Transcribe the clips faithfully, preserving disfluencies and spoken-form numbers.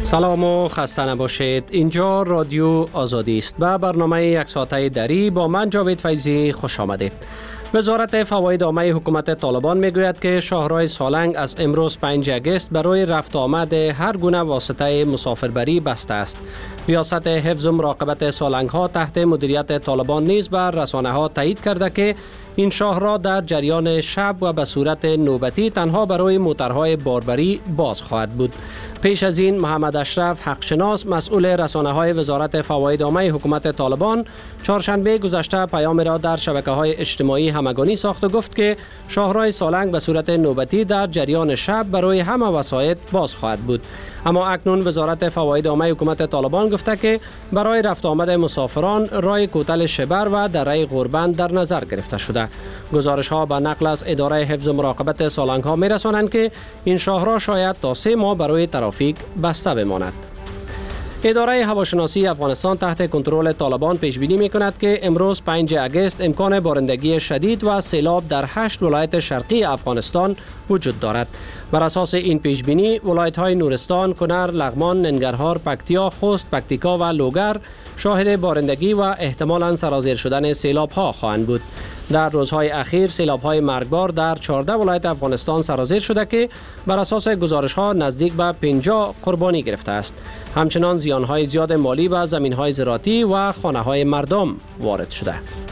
سلام و خسته نباشید. اینجا رادیو آزادی است و برنامه یک ساعته دری با من جاوید فیضی خوش آمدید. وزارت فواید عامه حکومت طالبان میگوید که شاهراه سالنگ از امروز پنجم اگست برای رفت آمد هر گونه واسطه مسافربری بسته است. ریاست حفظ و مراقبت سالنگ ها تحت مدیریت طالبان نیز بر رسانه ها تایید کرده که این شاهراه در جریان شب و به صورت نوبتی تنها برای موترهای باربری باز خواهد بود. پیش از این محمد اشرف حقشناس مسئول رسانه های وزارت فواید عامه حکومت طالبان چهارشنبه گذشته پیام را در شبکه‌های اجتماعی همگانی ساخت و گفت که شاهراه سالنگ به صورت نوبتی در جریان شب برای همه وسایط باز خواهد بود. اما اکنون وزارت فواید عامه حکومت طالبان گفته که برای رفت آمد مسافران راه کوتل شبر و دره غربند در نظر گرفته شده. گزارش ها به نقل از اداره حفظ و مراقبت سالنگ ها می رسانند که این شاهراه شاید تا سه ماه برای ترافیک بسته بماند. اداره هواشناسی افغانستان تحت کنترل طالبان پیش بینی می کند که امروز پنجم اگست امکان بارندگی شدید و سیلاب در هشت ولایت شرقی افغانستان وجود دارد. بر اساس این پیش بینی ولایت های نورستان، کنر، لغمان، ننگرهار، پکتیا، خوست، پکتیکا و لوگر شاهد بارندگی و احتمالاً سرازیر شدن سیلاب ها خواهند بود. در روزهای اخیر سیلاب های مرگبار در چهارده ولایت افغانستان سرازیر شده که بر اساس گزارش ها نزدیک به پنجاه قربانی گرفته است. همچنان زیان های زیاد مالی و زمین های زراعتی و خانه های مردم وارد شده.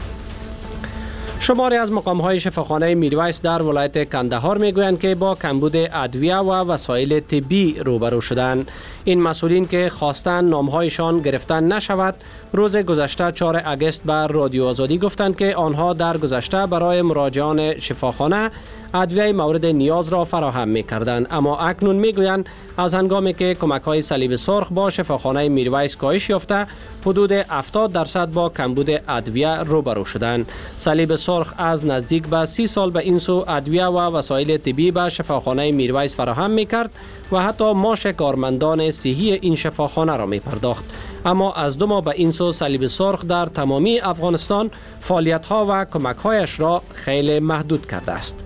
شماری از مقام‌های شفاخانه میرویس در ولایت کندهار میگویند که با کمبود ادویه و وسایل طبی روبرو شدند. این مسئولین که خواستند نامهایشان گرفتن نشود روز گذشته چهارم اگست بر رادیو آزادی گفتند که آنها در گذشته برای مراجعان شفاخانه ادویه مورد نیاز را فراهم می‌کردند، اما اکنون میگویند از هنگامی که کمک‌های صلیب سرخ با شفاخانه میرویس کاهش یافته حدود هفتاد درصد با کمبود ادویه روبرو شدند. صلیب سرخ از نزدیک به سی سال به این سو ادویه و وسایل طبی به شفاخانه میرویس فراهم می‌کرد و حتی معاش کارمندان صحی این شفاخانه را می‌پرداخت، اما از دو ماه به این سو صلیب سرخ در تمامی افغانستان فعالیت‌ها و کمک‌هایش را خیلی محدود کرده است.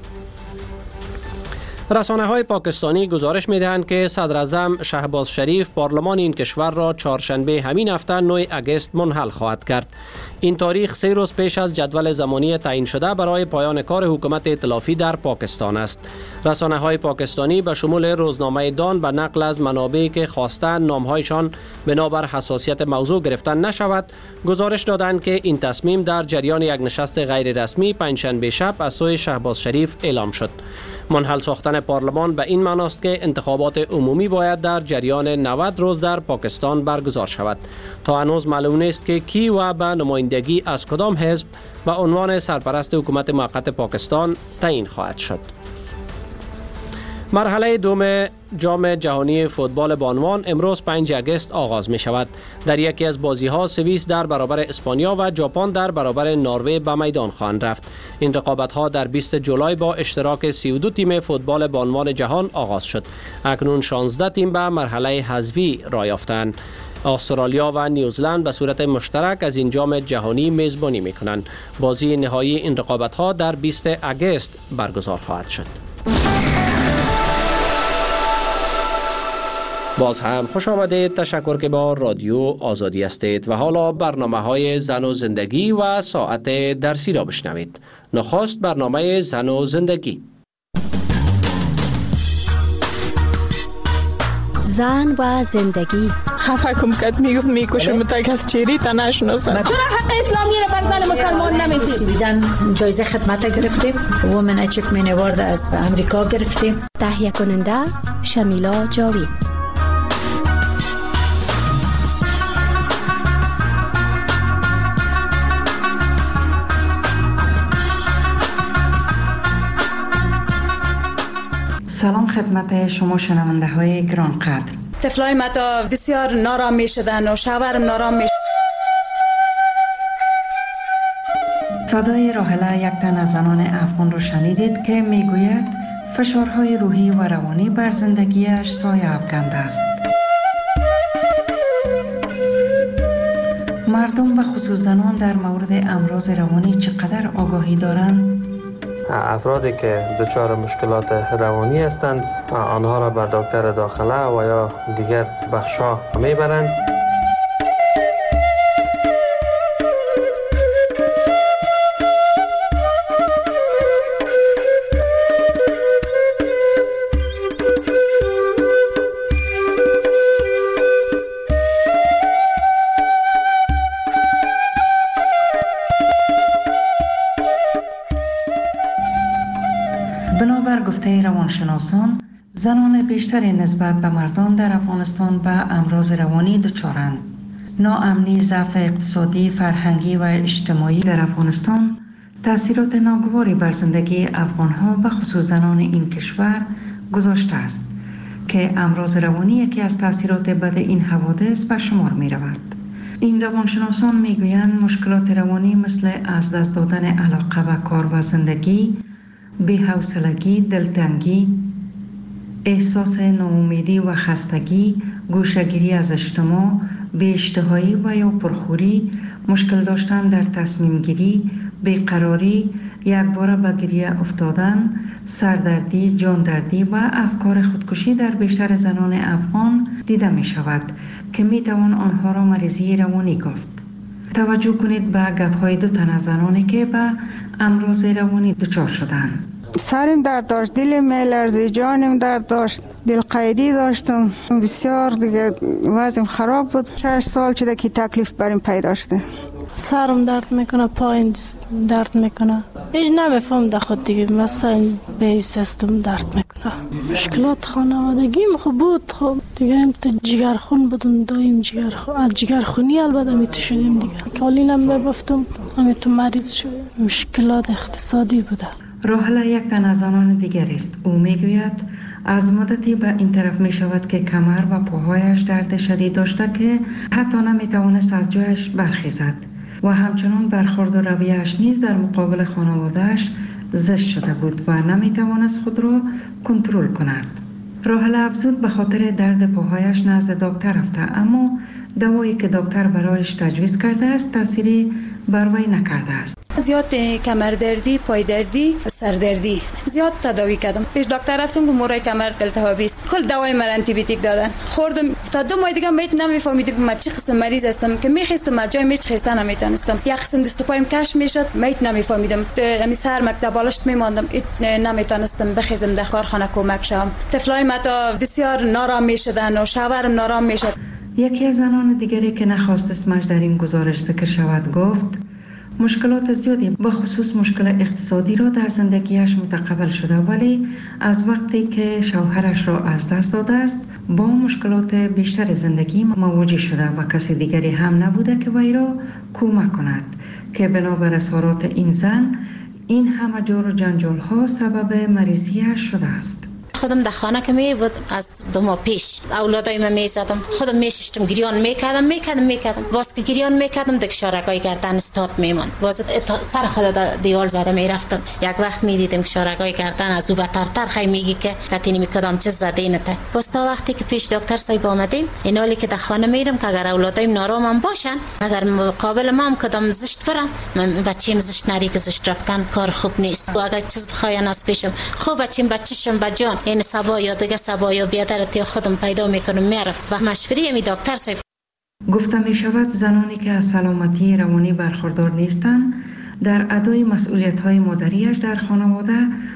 رسانه های پاکستانی گزارش می دهند که صدر اعظم شهباز شریف پارلمان این کشور را چهارشنبه همین هفته نهم اگست منحل خواهد کرد. این تاریخ سه روز پیش از جدول زمانی تعیین شده برای پایان کار حکومت ائتلافی در پاکستان است. رسانه های پاکستانی به شمول روزنامه دان به نقل از منابعی که خواستند نامهایشان بنابر حساسیت موضوع گرفتن نشود گزارش دادند که این تصمیم در جریان یک نشست غیر رسمی پنجشنبه شب از سوی شهباز شریف اعلام شد. منحل ساختن پارلمان به این معنی است که انتخابات عمومی باید در جریان نود روز در پاکستان برگزار شود. تا هنوز معلوم نیست که کی و به نمایندگی از کدام حزب به عنوان سرپرست حکومت موقت پاکستان تعیین خواهد شد. مرحله دوم جام جهانی فوتبال بانوان امروز پنجم اگست آغاز می شود. در یکی از بازی ها سوئیس در برابر اسپانیا و ژاپن در برابر نروژ به میدان خواهند رفت. این رقابت ها در بیستم جولای با اشتراک سی و دو تیم فوتبال بانوان جهان آغاز شد. اکنون شانزده تیم به مرحله حذفی را یافتند. استرالیا و نیوزلند به صورت مشترک از این جام جهانی میزبانی می کنند. بازی نهایی این رقابت ها در بیستم اگست برگزار خواهد شد. باز هم خوش آمدید. تشکر که با رادیو آزادی هستید و حالا برنامه های زن و زندگی و ساعت درسی را بشنوید. نخست برنامه زن و زندگی. زن و زندگی. خفه کم کت میگفت میکشم تا کس چیری تا نشناسد. چرا حق اسلامی را بر زن مسلمان نمیدید؟ سویدن جایزه خدمت گرفتیم، وومن اچیومنت اوارد از امریکا گرفتیم. تهیه کننده شمیلا جاوید. سلام خدمت شما شنونده های گران قدر. طفلای متا بسیار نارام می شدن و شوهرم نارام می شدن. صدای راحله یک تن از زنان افغان را شنیدید که میگوید فشارهای روحی و روانی بر زندگیش سایه افکنده است. مردم و خصوص زنان در مورد امراض روانی چقدر آگاهی دارند؟ افرادی که دچار مشکلات روانی هستند آنها را به دکتر داخله و یا دیگر بخش‌ها میبرند. بنابر گفته روانشناسان، زنان بیشتری نسبت به مردان در افغانستان به امراض روانی دچارند. ناامنی، ضعف اقتصادی، فرهنگی و اجتماعی در افغانستان تأثیرات ناگواری بر زندگی افغانها و خصوص زنان این کشور گذاشته است که امراض روانی یکی از تأثیرات بد این حوادث به شمار می رود. این روانشناسان می گویند مشکلات روانی مثل از دست دادن علاقه به کار و زندگی، بی‌حوصلگی، دلتنگی، احساس ناامیدی و خستگی، گوشه‌گیری از اجتماع، بی‌اشتهایی و یا پرخوری، مشکل داشتن در تصمیم گیری، بیقراری، یکباره به گریه افتادن، سردردی، جاندردی و افکار خودکشی در بیشتر زنان افغان دیده می شود که می توان آنها را مریضی روانی گفت. توجه کنید به گپ‌های دو تن از زنانی که به امراض روانی دچار شدند. سرم درد داشت، دلم می‌لرزید، جانم درد داشت، دلقیدی داشتم، بسیار دیگه وضعم خراب بود. شش سال شده که تکلیف برام پیدا شده. سرم درد میکنه، پایم درد میکنه، هیچ نمیفهم در خود دیگه، مثلا به سیستم درد میکنه. مشکلات خانوادگیم خوب بود، خب دیگه هم تو جگرخون بودم، دایم جگرخون، از جگرخونی البته می تو شدیم دیگه. کالینم میبفتم، همین تو مریض شدیم. مشکلات اقتصادی بوده. راحله یک تن از زنان دیگر است. او میگوید از مدتی به این طرف می شود که کمر و پاهایش درد شدید داشته که حتی نمی توانست از جایش برخیزد و همچنان برخورد و رویه‌اش نیز در مقابل خانواده‌اش زشت شده بود و نمی توانست خود را کنترل کند. راحله افزود به خاطر درد پاهایش نزد دکتر رفته، اما دوایی که دکتر برایش تجویز کرده است تأثیری بر وی نکرده است. زیاد کمر دردی، پای دردی، سر دردی زیاد تداوی کردم. پیش دکتر رفتم که مورای کمر التهابی است. کل دوای من آنتی بیوتیک دادن. خوردم تا دو ماه دیگه میت نمیفهمیدم من چه قسم مریض هستم که میخواستم از جای میچ خستن نمیتونستم. یک قسم دست و پایم کش میشد، میت نمیفهمیدم. همین سر مکتب بالشت میماندم، نمیتونستم بخیزم در کارخانه کمک شم. طفلای ما تا بسیار نارام میشدن و شوهرم نارام میشد. یکی از زنان دیگری که نخواست اسمش در این گزارش ذکر شود گفت مشکلات زیادی به خصوص مشکل اقتصادی را در زندگیش متقبل شده، ولی از وقتی که شوهرش را از دست داده است با مشکلات بیشتر زندگی مواجه شده و کسی دیگری هم نبوده که وی را کمک کند که بنابر اظهارات این زن این همه جور و جنجال ها سبب مریضیش شده است. خودم در خانه که می بود از دو ماه پیش اولادای من می زدم، خودم می ششتم، گریان میکردم میکردم میکردم باز که گریان میکردم دک شارگای گردن استاد میمون، باز سر خود دیوال زده میرفتم. یک وقت می دیدم شارگای گردن از او بترتر خی میگی که کتینی میکردم چه زده اینته. باز تا وقتی که پیش دکتر صاحب آمدیم اینالی که در خانه میرم که اگر اولادایم نارامم باشن، اگر مقابل ما هم کدام زشت برن، من بچه‌م زشت نری که زشت رفتن کار خوب نیست. و اگر چیز بخواین از پیشم خوب بچه‌م بچه‌شم بجان این سبا یا دیگه سبا یا بیادرت یا خودم پیدا میکنم میرم و مشوری می دکتر صاحب. گفته می شود زنانی که از سلامتی روانی برخوردار نیستند در ادای مسئولیت های مادریش در خانواده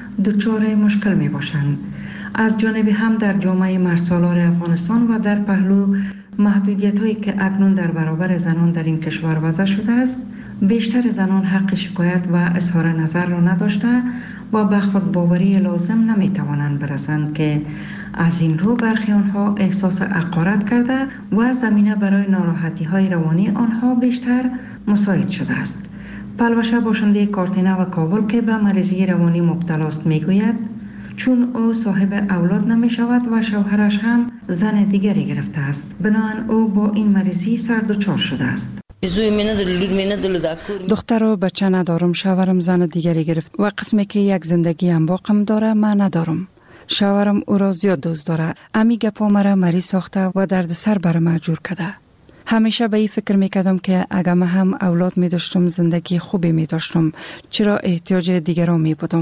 دچار مشکل می باشند. از جانب هم در جامعه مرسالار افغانستان و در پهلو محدودیت هایی که اکنون در برابر زنان در این کشور وضع شده است، بیشتر زنان حق شکایت و اظهار نظر را نداشته و به خود باوری لازم نمی توانند برسند که از این رو برخی آنها احساس حقارت کرده و زمینه برای ناراحتی های روانی آنها بیشتر مساعد شده است. پلوشه باشنده کارتینه و کابل که به مریضی روانی مبتلا است میگوید چون او صاحب اولاد نمی شود و شوهرش هم زن دیگری گرفته است، بنابراین او با این مریضی سر دچار شده است. دختر و بچه ندارم، شوهرم زن دیگری گرفت و قسمی که یک زندگی هم باقم داره من ندارم. شوهرم او را زیاد دوست داره، امی گپا مرا مریض ساخته و درد سر بر ما جور کرده. همیشه به این فکر میکردم که اگر من هم اولاد می داشتم زندگی خوبی می داشتم، چرا احتیاج دیگران می بودم.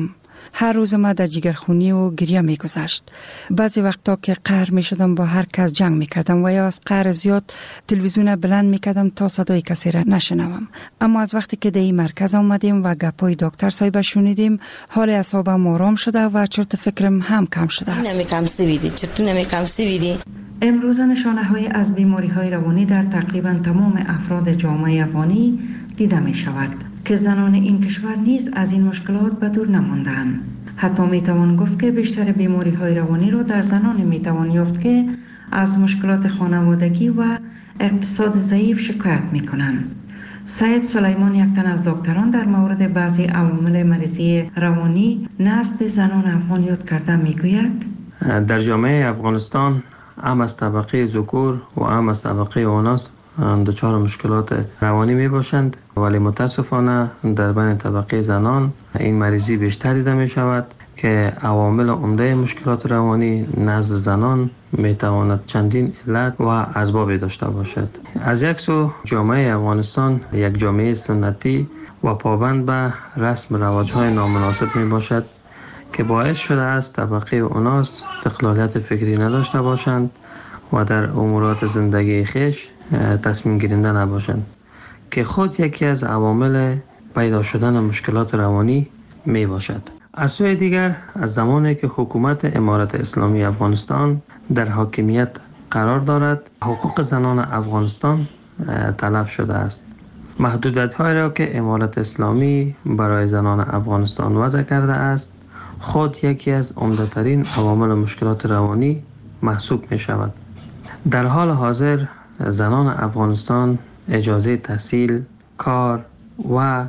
هر روز ما در جگرخونی و گریه می گذشت. بعضی وقتا که قهر می شدم با هر کس جنگ می کردم و یا از قهر زیاد تلویزیون بلند می کردم تا صدای کسی را نشنوم. اما از وقتی که در این مرکز آمدیم و گپای دکتر صاحب شنیدیم، حال اعصابم آرام شده و چرت فکرم هم کم شده است. نمی کم سویدی چطور نمی کم سویدی. امروزه نشانه های از بیماری های روانی در تقریبا تمام افراد جامعه افغانی دیده می شود که زنان این کشور نیز از این مشکلات به دور نماندند. حتی می توان گفت که بیشتر بیماری های روانی را در زنان می توان یافت که از مشکلات خانوادگی و اقتصاد ضعیف شکایت می کنند. سید سلیمان، یک تن از دکتران، در مورد بعضی عوامل مریضی روانی نزد زنان افغان یاد کرده می گوید در جامعه افغانستان هم از طبقه ذکور و هم از طبقه اناث دچار مشکلات روانی می باشند، ولی متاسفانه در بین طبقه زنان این مریضی بیشتر دیده می شود که عوامل عمده مشکلات روانی نزد زنان می تواند چندین علت و اسباب داشته باشد. از یک سو جامعه افغانستان یک جامعه سنتی و پابند به رسم رواج‌های نامناسب می باشد که باعث شده است طبقه اناث استقلالیت فکری نداشته باشند و در امورات زندگی خیش تصمیم گیرنده نباشند که خود یکی از عوامل پیدا شدن مشکلات روانی می باشد. از سوی دیگر از زمانی که حکومت امارت اسلامی افغانستان در حاکمیت قرار دارد، حقوق زنان افغانستان تلف شده است. محدودیت‌هایی را که امارت اسلامی برای زنان افغانستان وضع کرده است خود یکی از عمده‌ترین عوامل مشکلات روانی محسوب می شود. در حال حاضر زنان افغانستان اجازه تحصیل، کار و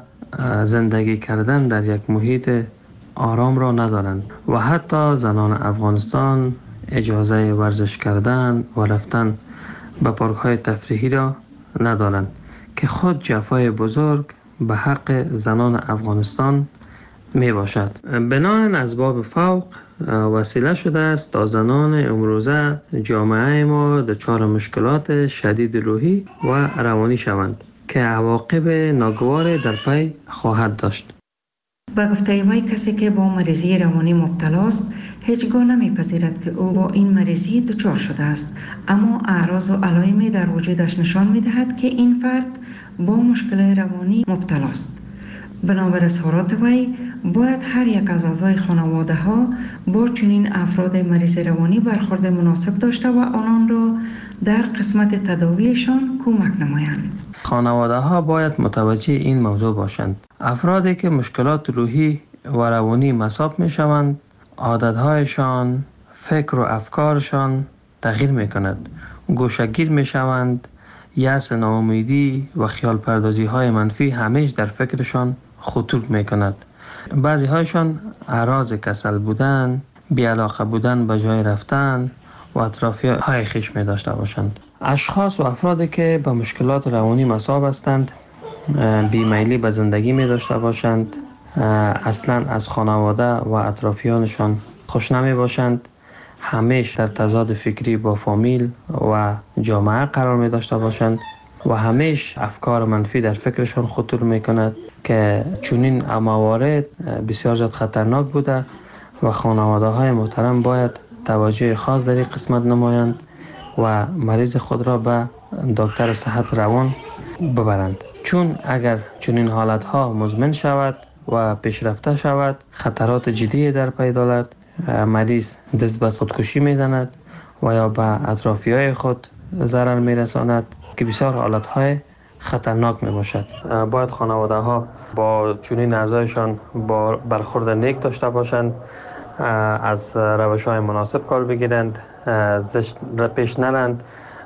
زندگی کردن در یک محیط آرام را ندارند و حتی زنان افغانستان اجازه ورزش کردن و رفتن به پارک‌های تفریحی را ندارند که خود جفای بزرگ به حق زنان افغانستان می باشد. بناهن اسباب فوق وسیله شده است تا زنان امروزه جامعه ما دچار مشکلات شدید روحی و روانی شوند که عواقب ناگوار در پی خواهد داشت. با گفته وی کسی که با مریضی روانی مبتلا است هیچگاه نمیپذیرد که او با این مریضی دچار شده است، اما اعراض و علائمی در وجودش نشان میدهد که این فرد با مشکل روانی مبتلا است. بنابر اظهارات وی باید هر یک از اعضای خانواده ها با چنین افراد مریض روانی برخورد مناسب داشته و آنان را در قسمت تداویشان کمک نمایند. خانواده ها باید متوجه این موضوع باشند. افرادی که مشکلات روحی و روانی مصاب می شوند، عادتهایشان، فکر و افکارشان تغییر می کند. گوشه‌گیر می شوند، یأس، ناامیدی و خیال پردازی های منفی همیش در فکرشان خطور می کند. بعضی هایشان اعراض کسل بودن، بی‌علاقه بودن به جای رفتن و اطرافی های خیش می داشته باشند. اشخاص و افرادی که به مشکلات روانی مصاب هستند بیمیلی به زندگی می داشته باشند، اصلا از خانواده و اطرافیانشان خوش نمی باشند، همیشه در تضاد فکری با فامیل و جامعه قرار می داشته باشند و همیشه افکار منفی در فکرشان خطور می کند که چنین موارد بسیار زیاد خطرناک بوده و خانواده های محترم باید توجه خاص در این قسمت نمایند و مریض خود را به دکتر صحت روان ببرند، چون اگر چنین حالت ها مزمن شود و پیشرفته شود خطرات جدی در پی دارد. مریض دست به خودکشی میزند و یا به اطرافی های خود ضرر میرساند که بسیار حالت های خطرناک می باشد. باید خانواده ها با چنین اعضایشان با برخورد نیک داشته باشند، از روش های مناسب کار بگیرند، زشت پیش نرند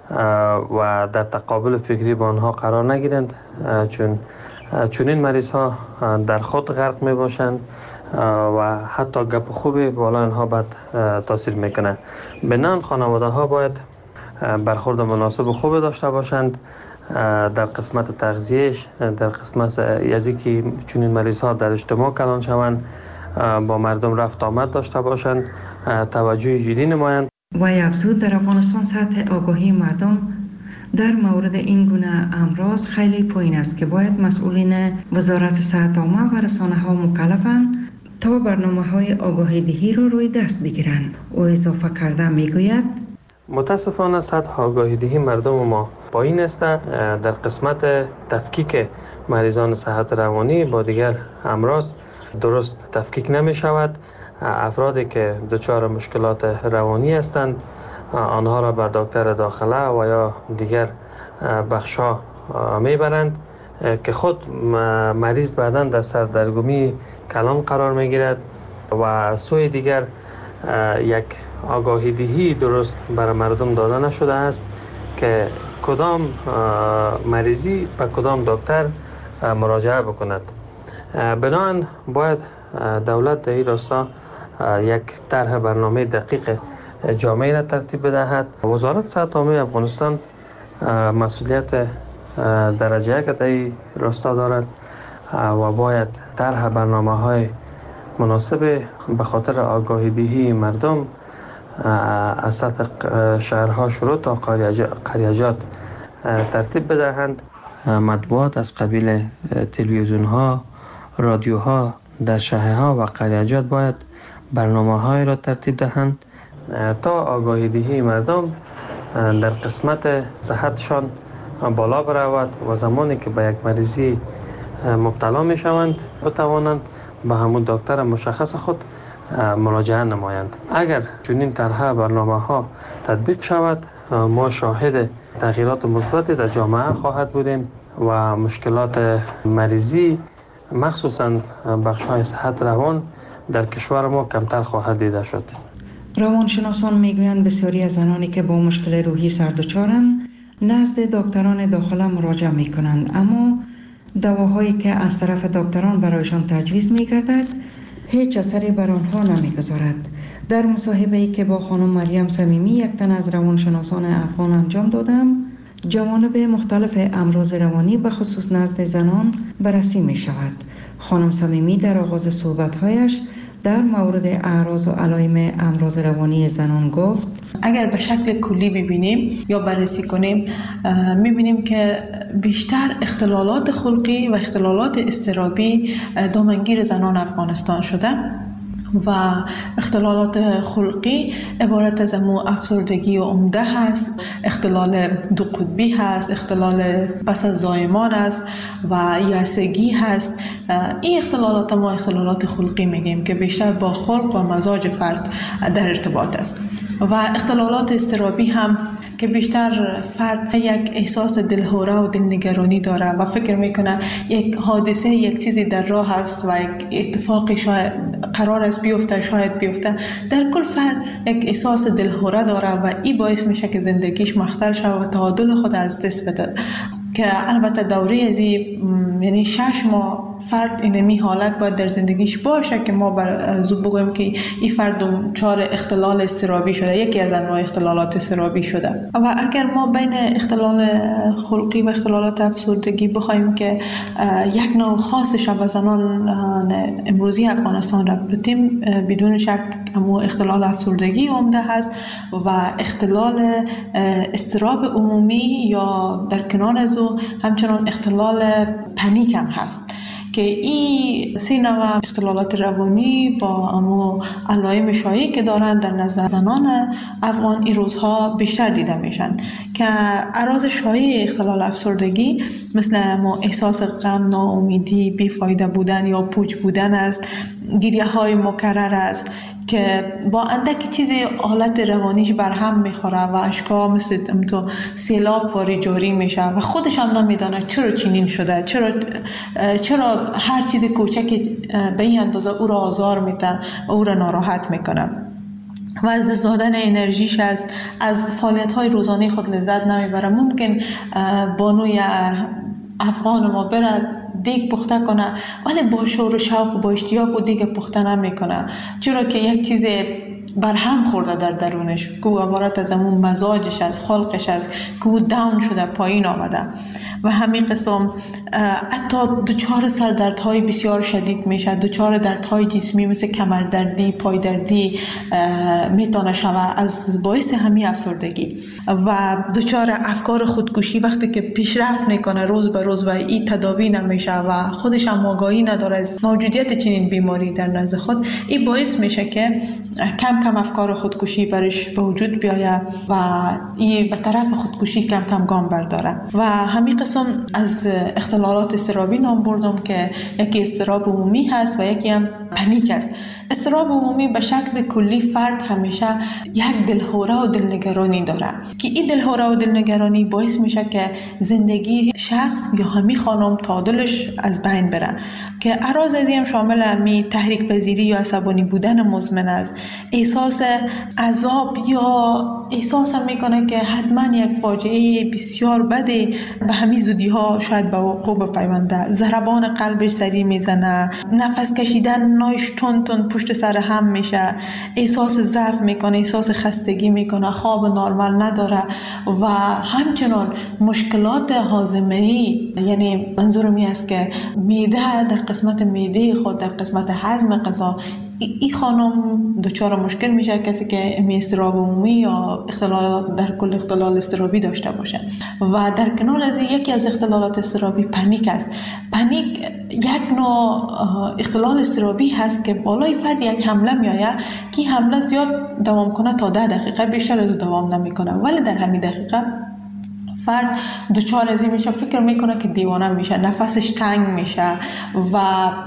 و در تقابل فکری با آنها قرار نگیرند، چون چنین مریض ها در خود غرق می باشند و حتی گپ خوبی بالا آنها بد تاثیر میکنه. بنان خانواده ها باید برخورد مناسب و خوب داشته باشند در قسمت تغذیهش، در قسمت یزی که چنین مریض ها در اجتماع کلان شوند، با مردم رفت آمد داشته باشند، توجه جدی نمایند. و افزود در افغانستان سطح آگاهی مردم در مورد این گونه امراض خیلی پایین است که باید مسئولین وزارت صحت عامه و رسانه ها مکلفند تا برنامه های آگاهی دهی را روی دست بگیرند. او اضافه کرده میگوید متاسفانه سطح آگاهی دهی مردم ما پایین است. در قسمت تفکیک مریضان صحت روانی با دیگر امراض درست تفکیک نمی شود. افرادی که دچار مشکلات روانی هستند آنها را به دکتر داخله و یا دیگر بخش‌ها میبرند که خود مریض بعداً در سردرگمی کلان قرار میگیرد و سوی دیگر یک آگاهی دهی درست برای مردم داده نشده است که کدام مریضی به کدام دکتر مراجعه بکند. بنابراین باید دولت در این راستا یک طرح برنامه دقیق جامعی را ترتیب بدهد. وزارت صحت عامه افغانستان مسئولیت درجه یک در این راستا دارد و باید طرح برنامه‌های مناسب به خاطر آگاهی دهی مردم از سطح شهرها شروع تا قریجات ترتیب بدهند. مطبوعات از قبیل تلویزیون‌ها، رادیوها در شهرها و قریجات باید برنامه‌های را ترتیب دهند تا آگاهی دهی مردم در قسمت صحتشان بالا برود و زمانی که به یک مریضی مبتلا می شوند بتوانند به همون دکتر مشخص خود مراجعه نمایند. اگر چنین طرح برنامه‌ها تطبیق شود ما شاهد تغییرات مثبتی در جامعه خواهد بودیم و مشکلات مریضی مخصوصاً بخش‌های صحت روان در کشور ما کمتر خواهد دیده شد. روانشناسان میگویند بسیاری از زنانی که با مشکل روحی سردچارند نزد دکتران داخله مراجعه میکنند، اما دواهایی که از طرف دکتران برایشان تجویز میگردد هیچ اثری بر آنها نمیگذارد. در مصاحبه‌ای که با خانم مریم صمیمی یک تن از روانشناسان افغان انجام دادم، جوانب مختلف امراض روانی به خصوص نزد زنان بررسی می شود. خانم صمیمی در آغاز صحبت‌هایش در مورد اعراض و علائم امراض روانی زنان گفت اگر به شکل کلی ببینیم یا بررسی کنیم می‌بینیم که بیشتر اختلالات خلقی و اختلالات اضطرابی دامنگیر زنان افغانستان شده و اختلالات خلقی عبارت از امو افسردگی و عمده هست، اختلال دو قطبی هست، اختلال پس از زایمان است و یأسگی هست. این اختلالات ما اختلالات خلقی میگیم که بیشتر با خلق و مزاج فرد در ارتباط است. و اختلالات اضطرابی هم که بیشتر فرد یک احساس دلهوره و دلنگرانی داره و فکر میکنه یک حادثه یک چیزی در راه است و یک اتفاقی شاید قرار است بیفته شاید بیفته. در کل فرد یک احساس دلهوره داره و این باعث میشه که زندگیش مختل شود و تعادل خود از دست بده. که البته دوره از یعنی شش ماه فرد اینمی حالت باید در زندگیش باشه که ما بر زود بگویم که این فرد دچار اختلال اضطرابی شده، یکی از انواع اختلالات اضطرابی شده. و اگر ما بین اختلال خلقی و اختلالات افسردگی بخوایم که یک نوع خاصش به زنان امروزی افغانستان ربطیم، بدون شک امو اختلال افسردگی عمده هست و اختلال اضطراب عمومی یا در کنار از او همچنان اختلال پنیک هم هست که این سه نوع اختلالات روانی با امو علائم شایعی که دارند در نزد زنان افغان این روزها بیشتر دیده میشن که اعراض شایع اختلال افسردگی مثل امو احساس غم، ناامیدی، بیفایده بودن یا پوچ بودن است، گریه های مکرر است که با اندکی چیزی حالت روانیش برهم میخوره و اشکا مثل تو سیلاب واری جاری میشه و خودش هم نمیدانه چرا چنین شده، چرا چرا هر چیز کوچکی به این اندازه او را آزار میده و او را ناراحت میکنه و از دست دادن انرژیش است، از فعالیت های روزانه خود لذت نمیبره. ممکن بانوی افغان ما برد دیگ پخته کنه ولی با شور و شوق و با اشتیاق و دیگ پخته نمیکنه، چرا که یک چیز برهم خورده در درونش که عبارت از همون مزاجش از خلقش است که او داون شده، پایین آمده و همین قسم حتی دچار سردردهای بسیار شدید میشه، دچار دردهای جسمی مثل کمردردی، پایدردی میتونه شود از باعث همین افسردگی و دچار افکار خودکشی وقتی که پیشرفت میکنه روز به روز و این تداوی نمیشه و خودش هم آگاهی نداره از موجودیت چنین بیماری در نزد خود، این باعث میشه که کم کم افکار خودکشی برش به وجود بیاید و این به طرف خودکشی کم کم گام برداره. و همین قسم از اختلالات اضطرابی نام بردم که یکی اضطراب عمومی هست و یکی هم پنیک است. اضطراب عمومی به شکل کلی فرد همیشه یک دلهوره و دلنگرانی داره که این دلهوره و دلنگرانی باعث میشه که زندگی شخص یا همی خانم تا دلش از بین بره که اعراض از این شامل همی تحریک پذیری یا عصبانی بودن مزمن است، احساس عذاب یا احساس هم میکنه که حتما یک فاجعه بسیار بده به همین زودی ها شاید به وقوع بپیونده، ضربان قلبش سریع میزنه، نفس کشیدن نایش تون تون پشت سر هم میشه، احساس ضعف میکنه، احساس خستگی میکنه، خواب نرمال نداره و همچنان مشکلات هاضمه‌ای، یعنی منظورم این است که معده در قسمت معده خود در قسمت هضم غذا این خانم دچار مشکل میشه، کسی که اضطراب عمومی یا اختلال در کل اختلال اضطرابی داشته باشه. و در کنار از یکی از اختلالات اضطرابی پنیک است. پنیک یک نوع اختلال اضطرابی هست که بالای فرد یک حمله میآید که حمله زیاد دوام کنه تا ده دقیقه، بیشتر از دوام نمیکنه، ولی در همین دقیقه فرد دچار از این میشه، فکر میکنه که دیوانه میشه، نفسش تنگ میشه و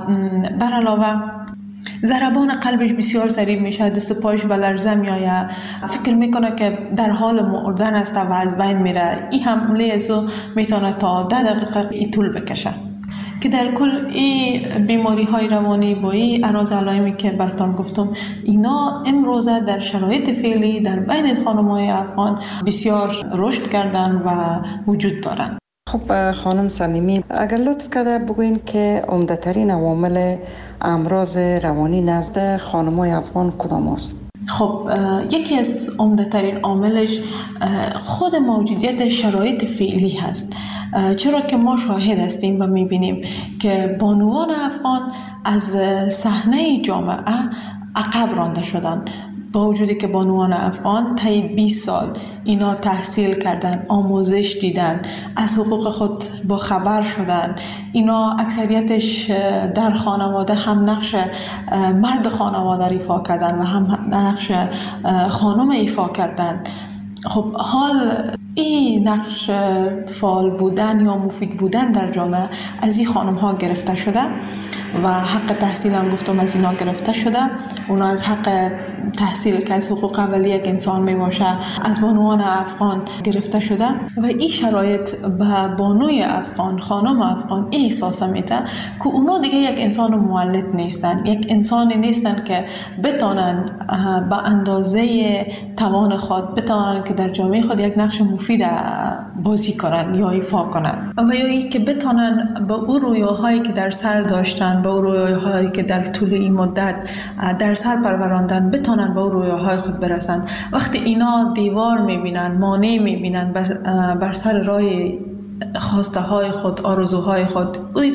بر علاوه ضربان قلبش بسیار سریع میشه، دست پایش به لرزه میآید، فکر میکنه که در حال مردن است و از بین میره. این حمله ازو میتونه تا ده دقیقه ای طول بکشه که در کل این بیماری های روانی با این اعراض علائمی که براتون گفتم اینا امروزه در شرایط فعلی در بین خانم‌های افغان بسیار رشد کردن و وجود دارن. خب خانم صمیمی، اگر لطف کرده بگوین که عمده ترین عوامل امراض روانی نزد خانم‌های افغان کدام است؟ خب یکی از عمده ترین عاملش خود موجودیت شرایط فعلی هست، چرا که ما شاهد هستیم و میبینیم که بانوان افغان از صحنه جامعه عقب رانده شدن، با وجودی که بانوان افغان طی بیست سال اینا تحصیل کردن، آموزش دیدن، از حقوق خود با خبر شدن، اینا اکثریتش در خانواده هم نقش مرد خانواده ایفا کردن و هم نقش خانم ایفا کردن. خب حال این نقش فعال بودن یا مفید بودن در جامعه از این خانم ها گرفته شده و حق تحصیل هم گفتم از اینا گرفته شده. اونا از حق تحصیل که از حقوق اولیه یک انسان می باشه از بانوان افغان گرفته شده و این شرایط به بانوی افغان، خانم افغان این احساس میده که اونا دیگه یک انسان مولد نیستن، یک انسانی نیستن که بتونن به اندازه توان خود بتونن که در جامعه خود یک نقش مفید بازی کنن یا ایفا کنن و یا ای که بتونن به اون رویاهایی که در سر داشتن، به اون رویاهایی که در طول این مدت در سر پروراندن بتونن به اون رویاهای خود برسن. وقتی اینا دیوار میبینن، مانع میبینن بر, بر سر راه خواسته های خود، آرزوهای خود،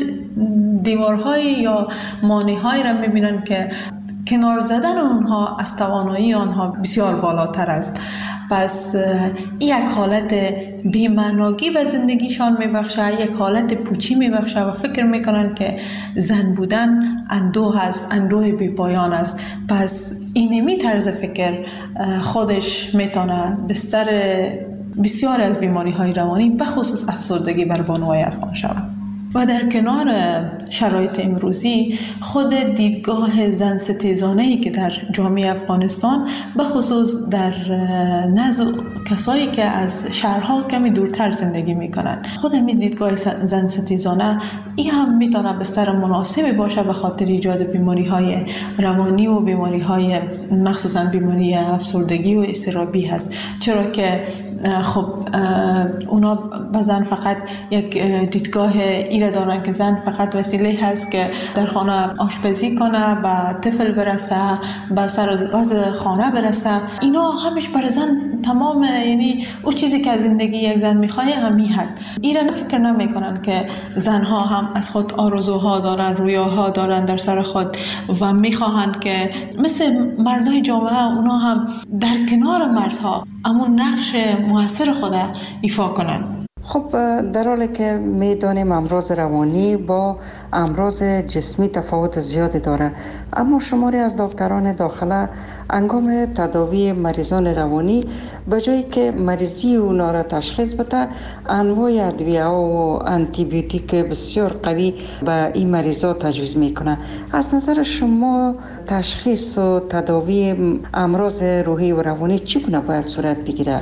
دیوارهای یا مانع‌هایی را میبینن که کنار زدن اونها از توانایی آنها بسیار بالاتر است. پس یک حالت بی‌معنایی به زندگیشان میبخشه، یک حالت پوچی میبخشه و فکر میکنن که زن بودن اندوه است، اندوه بی پایان است. پس اینمی طرز فکر خودش میتونه بستر بسیار از بیماری های روانی به خصوص افسردگی بر بانوهای افغان شود. و در کنار شرایط امروزی خود دیدگاه زن ستیزانه‌ای که در جامعه افغانستان به خصوص در نزد کسایی که از شهرها کمی دورتر زندگی میکنن، خود همین دیدگاه زن ستیزانه این هم میتونه بستر مناسبی باشه به خاطر ایجاد بیماری های روانی و بیماری های مخصوصا بیماری افسردگی و اضطرابی هست. چرا که خب اونا به زن فقط یک دیدگاه ایره دارن که زن فقط وسیله هست که در خانه آشپزی کنه، به طفل برسه، به سر وضع خانه برسه. اینا همش برای زن تمام یعنی اون چیزی که از زندگی یک زن میخواد همین هست. ایران فکر نمیکنن که زنها هم از خود آرزوها دارن، رویاها دارن در سر خود و میخواهند که مثل مردای جامعه اونا هم در کنار مردها امون نقش موثر خود ایفا کنن. خب در حالی که میدانیم امراض روانی با امراض جسمی تفاوت زیادی داره، اما شماری از دکتران داخله انگام تداوی مریضان روانی به جایی که مریضی اونا را تشخیص بده، انواع ادویه و آنتی بیوتیک بسیار قوی به این مریضا تجویز میکنه. از نظر شما تشخیص و تداوی امراض روحی و روانی چگونه باید صورت بگیره؟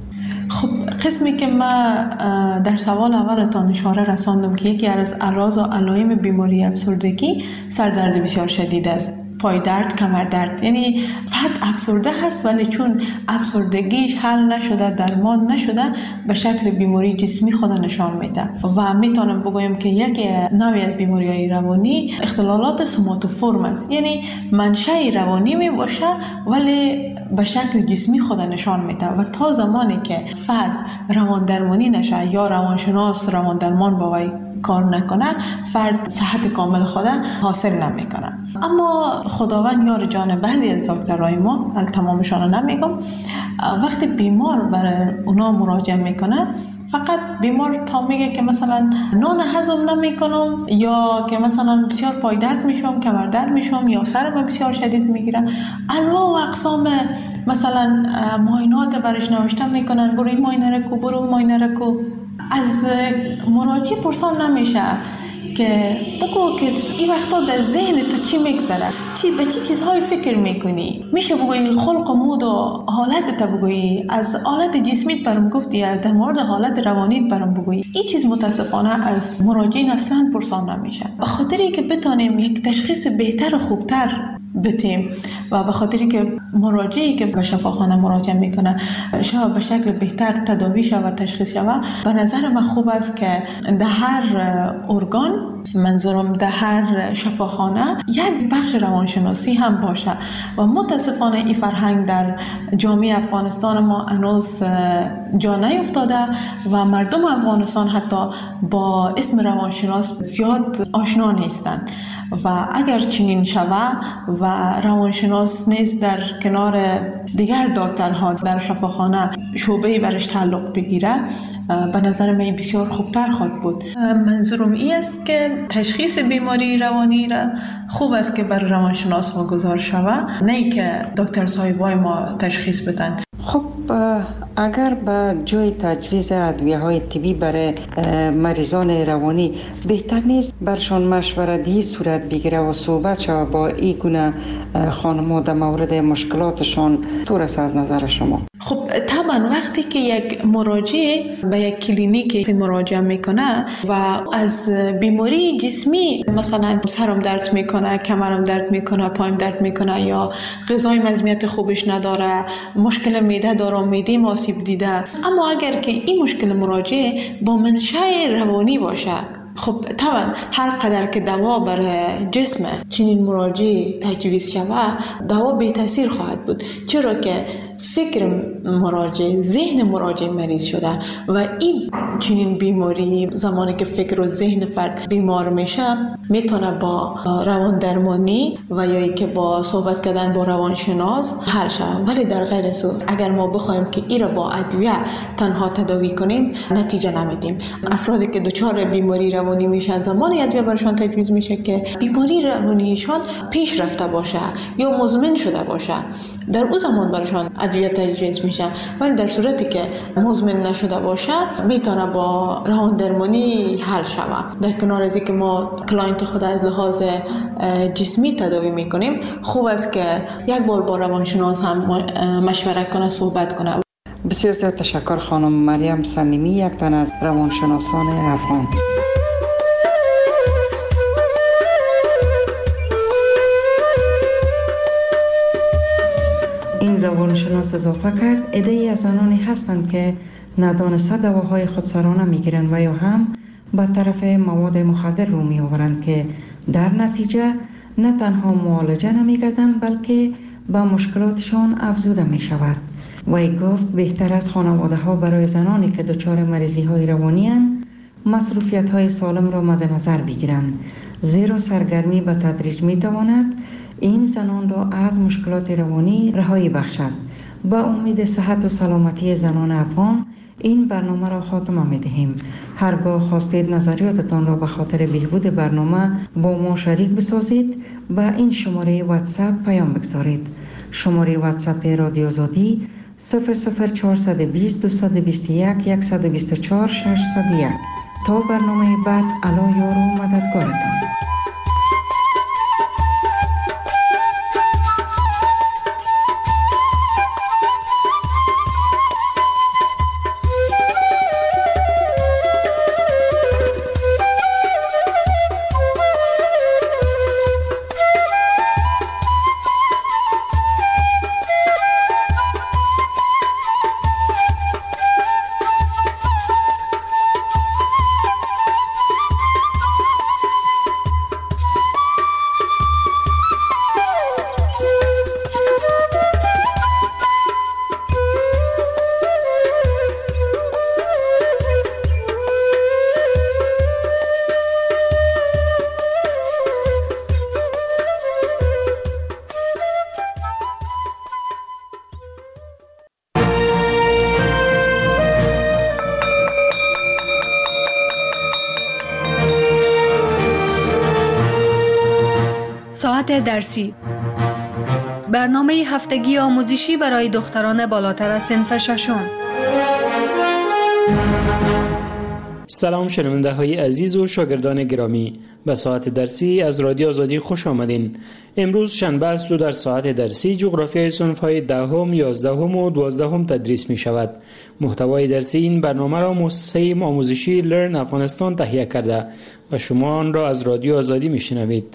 خب قسمی که ما در سوال اولتان اشاره رساندم که یکی از اعراض و علائم بیماری افسردگی سردرد بسیار شدید است، پای درد، کمر درد. یعنی فرد افسرده هست ولی چون افسردگیش حل نشده، درمان نشده، به شکل بیماری جسمی خود نشان میده. و میتونم بگویم که یک نوعی از بیماری‌های روانی اختلالات سوماتوفورم است، یعنی منشأ روانی می باشه ولی به شکل جسمی خود نشان میده و تا زمانی که فرد روان درمانی نشه یا روانشناس روان درمان با وی کار نکنه، فرد صحت کامل خود حاصل نمیکنه. اما خداوند یار جان بعضی از دکترای ما، تمامشان نمیگم، وقتی بیمار برای اونا مراجعه میکنه فقط بیمار تا میگه که مثلا نان هضم نمیکنم یا که مثلا بسیار پای درد میشم، کمر درد میشم یا سرم بسیار شدید میگیره، انواع و اقسام مثلا معاینات برش نوشته میکنن، برو این معاینه رو کو، برو اون معاینه رو کو. از مراجع پرسان نمیشه که بگو که این وقتا در ذهن تو چی میگذره، چی به چی چیزهای فکر میکنی. میشه بگویی خلق و مود و حالت تا بگویی، از حالت جسمیت برام گفتی، در مورد حالت روانیت برام بگویی. این چیز متاسفانه از مراجعین اصلا پرسان نمیشه، به خاطری که بتونیم یک تشخیص بهتر و خوبتر بتیم و به خاطری که مراجعی که به شفاخانه مراجعه میکنه شاید به شکل بهتر تداوی شود و تشخیص شود. به نظر من خوب است که در هر ارگان، منظورم در هر شفاخانه، یک بخش روانشناسی هم باشه و متاسفانه این فرهنگ در جامعه افغانستان ما هنوز جا نیفتاده و مردم افغانستان حتی با اسم روانشناس زیاد آشنا نیستند و اگر چنین شود و روانشناس نیست در کنار دیگر دکترها در شفاخانه شعبه‌ای برش تعلق بگیره، به نظر من بسیار خوبتر خواهد بود. منظورم این است که تشخیص بیماری روانی را خوب است که بر روانشناس واگذار شود، نه ای که دکتر صاحبای ما تشخیص بدن. خب اگر به جای تجویز ادویه‌های طبی برای مریضان روانی بهتر نیست برشان مشورتی صورت بگیره و صحبت شود با این گونه خانم‌ها در مورد مشکلاتشان؟ طور است از نظر شما؟ خب طبعا وقتی که یک مراجع به یک کلینیک مراجعه میکنه و از بیماری جسمی، مثلا سرم درد میکنه، کمرم درد میکنه، پایم درد میکنه یا غذای مزمیت خوبش نداره، مشکل معده داره، معده آسیب دیده، اما اگر که این مشکل مراجع با منشأ روانی باشه، خب طبعا هر قدر که دوا برای جسم چنین مراجع تجویز شود، دوا بی تاثیر خواهد بود، چرا که فکر مراجع، ذهن مراجع مریض شده و این چنین بیماری زمانی که فکر و ذهن فرد بیمار میشه میتونه با روان درمانی و یا ای که با صحبت کردن با روانشناس حل شود. ولی در غیر صورت اگر ما بخوایم که این را با ادویه تنها تداوی کنیم نتیجه نمیدیم. افرادی که دچار بیماری روانی میشن زمانی ادویه برشان تجویز میشه که بیماری روانیشان پیش رفته باشه یا مزمن شده باشه، در اون زمان برشان ادویه تجویز میشه. ولی در صورتی که مزمن نشده باشه میتونه با روان درمانی حل شود. در کنار از اینکه ما کلاینت خود از لحاظ جسمی تداوی میکنیم، خوب است که یک بار با روانشناس هم مشوره کنه، صحبت کنه. بسیار زیاد تشکر خانم مریم صمیمی، یک تن از روانشناسان افغان. این روانشناس اضافه کرد عده‌ای از آنانی هستند که ندانسته دواهای خودسرانه میگیرند و یا هم به طرف مواد مخدر رو می آورند که در نتیجه نه تنها معالجه نمی کردند بلکه به مشکلاتشان افزوده می شود. وی گفت بهتر از خانواده ها برای زنانی که دچار مریضی های روانی اند مصروفیت های سالم را مد نظر بگیرند، زیرا سرگرمی به تدریج می تواند این زنان را از مشکلات روانی رهایی بخشد. با امید صحت و سلامتی زنان افغان این برنامه را خاتمه می دهیم. هرگاه خواستید نظریاتتان را به خاطر بهبود برنامه با ما شریک بسازید با این شماره واتساپ پیام بگذارید. شماره واتساپ رادیو آزادی صفر صفر چهارصد و بیست دویست و بیست و یک صد و بیست و چهار ششصد و یک. تا برنامه بعد، الله یار و مددگارتان. ساعت درسی، برنامه هفتگی آموزشی برای دختران بالاتر از صنف ششم. سلام شنونده های عزیز و شاگردان گرامی، به ساعت درسی از رادیو آزادی خوش آمدین. امروز شنبه است و در ساعت درسی جغرافیای صنف های دهم، یازدهم و دوازدهم تدریس می شود. محتوای درسی این برنامه را مؤسسه آموزشی لرن افغانستان تهیه کرده و شما آن را از رادیو آزادی می شنوید.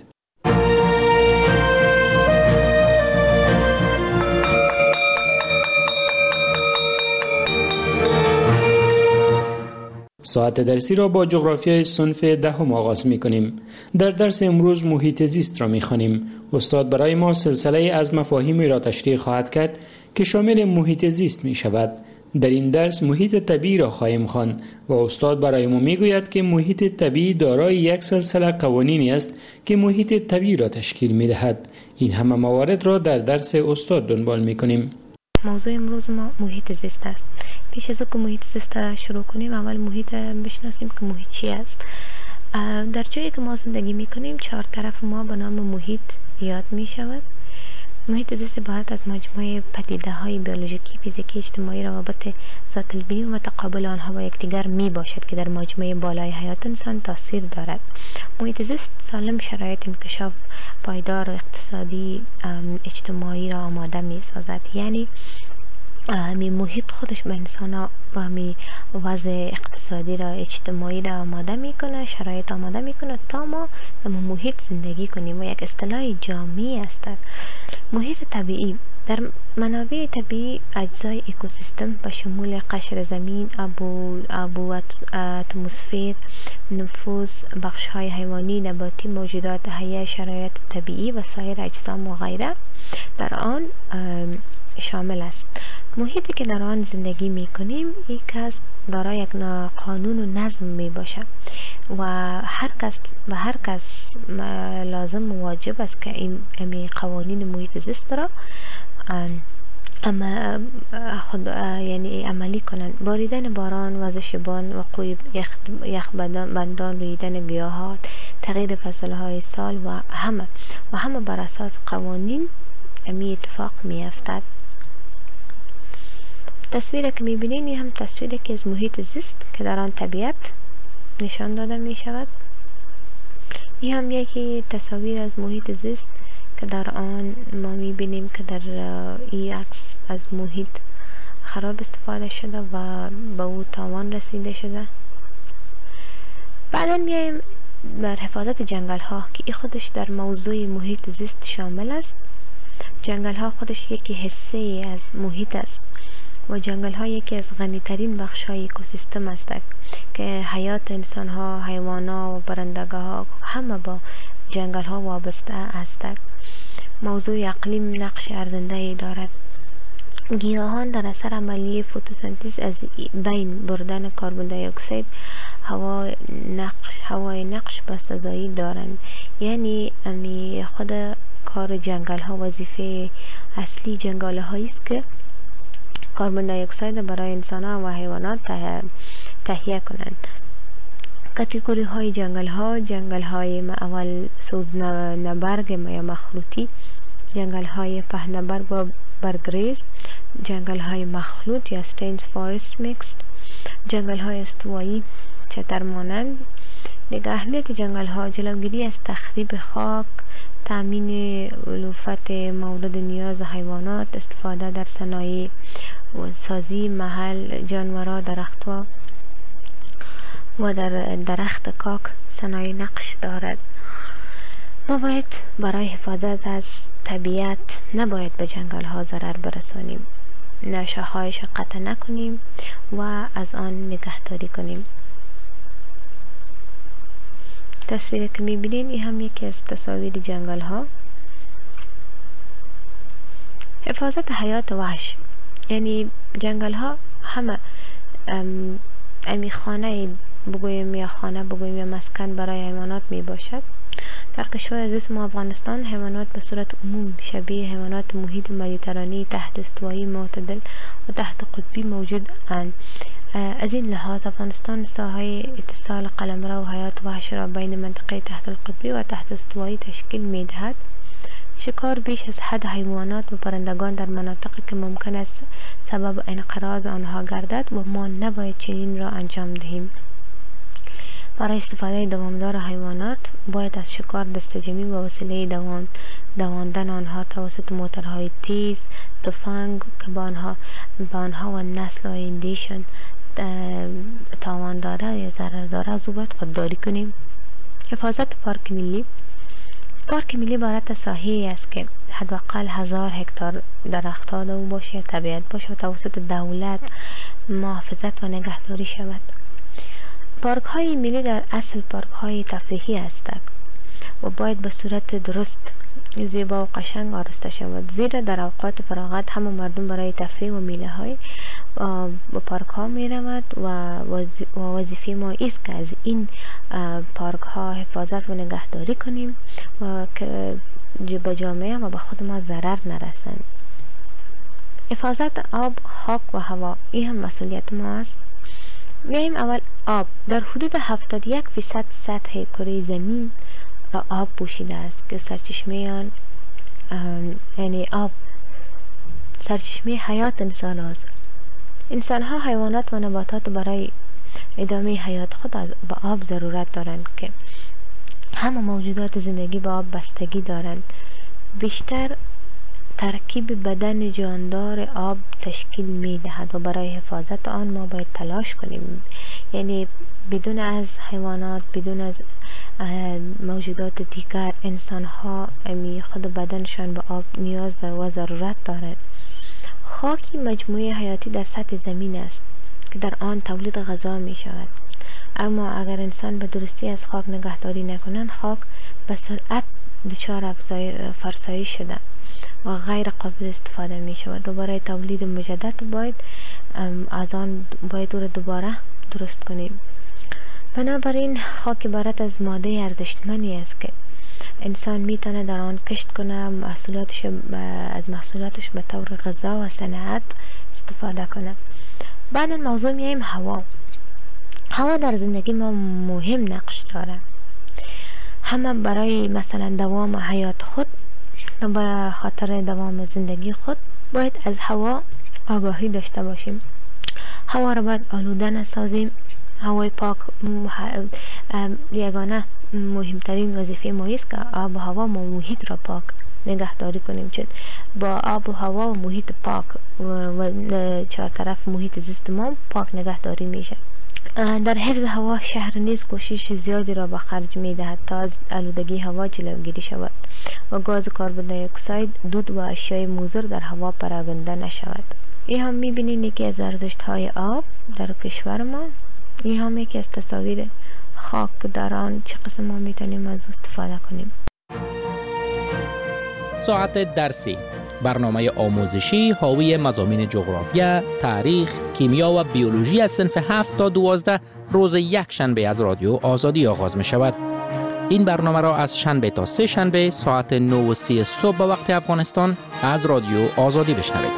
ساعت درسی را با جغرافیای صنف دهم آغاز می کنیم. در درس امروز محیط زیست را می خوانیم. استاد برای ما سلسله از مفاهیمی را تشریح خواهد کرد که شامل محیط زیست می شود. در این درس محیط طبیعی را خواهیم خواند و استاد برای ما می گوید که محیط طبیعی دارای یک سلسله قوانینی است که محیط طبیعی را تشکیل می دهد. این همه موارد را در درس استاد دنبال می کنیم. موضوع امروز ما محیط زیست است. پیش از که محیط زیست را شروع کنیم، اول محیط بشناسیم که محیط چی است. در جایی که ما زندگی میکنیم چهار طرف ما به نام محیط یاد می شود. محیط زیست باید از مجموعه پدیده های بیولوژیکی، فیزیکی، اجتماعی، روابط ذات البین و تقابل آنها با یکدیگر می باشد که در مجموعه بالای حیات انسان تاثیر دارد. محیط زیست سالم شرایط انکشاف پایدار و اقتصادی اجتماعی را آماده می سازد. یعنی همی محیط خودش به انسان ها و همی وضع اقتصادی را، اجتماعی را آماده میکنه، شرایط آماده میکنه تا ما در محیط زندگی کنیم و یک اصطلاح جامعی است. محیط طبیعی در منابع طبیعی اجزای اکوسیستم به شمول قشر زمین، آب، آب و اتمسفر، نفوذ، بخش های حیوانی، نباتی، موجودات حیه، شرایط طبیعی و سایر اجسام و غیره در آن شامل است. محیطی که در آن زندگی می کنیم یک است دارای یک قانون و نظم می باشد و هر کس و هر کس لازم و واجب است که این امی قوانین محیط زیست را اما خود یعنی عملی کنند. باریدن باران، وزش باران، وقوع یخ بندان، رویدن گیاهات، تغییر فصلهای سال و همه و همه بر اساس قوانین امی اتفاق می افتد. تصویری که میبینین این هم تصویری که از محیط زیست که در آن طبیعت نشان داده می شود. این هم یکی تصاویر از محیط زیست که در آن ما میبینیم که در این عکس از محیط خراب استفاده شده و به او تاوان رسیده شده. بعدا میایم بر حفاظت جنگل ها که این خودش در موضوع محیط زیست شامل است. جنگل ها خودش یکی حصه از محیط است و جنگل ها یکی از غنی ترین بخش های اکوسیستم است که حیات انسان ها، حیوان ها و پرندگاه ها همه با جنگل ها وابسته هستند. موضوع اقلیم نقش ارزنده ای دارد. گیاهان در اثر عملیه فتوسنتز از بین بردن کربن دی اکسید هوا نقش هوای نقش بسزایی دارند. یعنی امی خود کار جنگل ها، وظیفه اصلی جنگل هایی است که کربن دی اکسید برای انسان ها و حیوانات تهیه کنند. کاتگوری های جنگل ها: جنگل های اول سوز نبرگ یا مخلوطی، جنگل های پهنبرگ و برگریز، جنگل های مخلوط یا ستینز فارست میکست، جنگل های استوایی چتر مانند. دیگه اهمیت جنگل ها: جلوگیری از تخریب خاک، تامین علوفت مورد نیاز حیوانات، استفاده در صنایع و سازی محل جانورا، درختها و در درخت کاک صنایع نقش دارد. ما باید برای حفاظت از طبیعت نباید به جنگل ها ضرر برسانیم، نه شاخهایش قطع نکنیم و از آن نگهداری کنیم. تصویری که میبینین این هم یکی از تصاویر جنگل ها. حفاظت حیات وحش، یعنی جنگل ها همه ام امی خانه بگویم یا خانه بگویم یا مسکن برای حیوانات می باشد. در کشور عزیز ما افغانستان حیوانات به صورت عموم شبیه حیوانات محیط مدیترانی تحت استوایی معتدل و تحت قطبی موجود اند. از این لحاظ افغانستان ساحه اتصال قلمرو و حیات وحش را بین منطقه تحت القطبی و تحت استوایی تشکیل می دهد. شکار بیش از حد حیوانات و پرندگان در مناطقی که ممکن است سبب انقراض آنها گردد و ما نباید چنین را انجام دهیم. برای استفاده دوامدار حیوانات باید از شکار دستجمعی و وسیله دوان دواندن آنها توسط موتورهای تیز، تفنگ که با آنها با آنها و نسل آیندهشان تاوان داره یا ضرر داره از او باید خودداری کنیم. حفاظت پارک ملی: پارک ملی عبارت از ساحه‌ای است که حداقل هزار هکتار درخت‌ها در او باشه یا طبیعت باشه و توسط دولت محافظت و نگهداری شود. پارک های ملی در اصل پارک های تفریحی هستند و باید به صورت درست، زیبا و قشنگ آراسته شود، زیرا در اوقات فراغت همه مردم برای تفریح و میله های به پارک ها می رود و وظیفه ما است که از این پارک ها حفاظت و نگهداری کنیم و که به جامعه و به خود ما ضرر نرسند. حفاظت آب، خاک و هوا این هم مسئولیت ما است. بیاییم اول آب. در حدود هفتاد و یک فیصد سطح کره زمین را آب پوشیده است که سرچشمه آن یعنی آب سرچشمه حیات انسان است. انسان ها، حیوانات و نباتات برای ادامه حیات خود به آب ضرورت دارند که همه موجودات زندگی به آب بستگی دارند. بیشتر ترکیب بدن جاندار آب تشکیل می دهد و برای حفاظت آن ما باید تلاش کنیم. یعنی بدون از حیوانات، بدون از موجودات دیگر، انسان ها امی خود بدنشان به آب نیاز و ضرورت دارد. خاکی مجموعه حیاتی در سطح زمین است که در آن تولید غذا می شود. اما اگر انسان به درستی از خاک نگهداری نکنند، خاک به سرعت دچار فرسایش شده و غیر قابل استفاده می شود و برای تولید مجدد باید از آن باید او را دوباره درست کنیم. بنابراین خاک عبارت از ماده ارزشمندی است که انسان می تونه در آن کشت کنه، محصولاتش از محصولاتش به طور غذا و صنعت استفاده کنه. بعد موضوع میایم هوا. هوا در زندگی ما مهم نقش داره. همه برای مثلا دوام حیات خود و به خاطر دوام زندگی خود باید از هوا آگاهی داشته باشیم. هوا را باید آلوده نسازیم. هوای پاک یگانه مهمترین وظیفه ما است که آب و هوا و محیط را پاک نگهداری کنیم، چون با آب و هوا و محیط پاک و چهار طرف محیط زیست ما پاک نگهداری میشه. در حفظ هوا شهر نیز کوشش زیادی را به خرج می دهد تا از آلودگی هوا جلوگیری شود و گاز کربن دی اکسید، دود و اشیای مضر در هوا پراگنده نشود. این هم می بینید یکی از ارزشت های آب در کشور ما. این هم یکی از تصاویر خاک در آن چه قسم ما می تونیم از استفاده کنیم. ساعت درسی برنامه آموزشی حاوی مضامین جغرافیا، تاریخ، کیمیا و بیولوژی از صنف هفت تا دوازده روز یک شنبه از رادیو آزادی آغاز می شود. این برنامه را از شنبه تا سه شنبه ساعت نه و سی صبح به وقت افغانستان از رادیو آزادی بشنوید.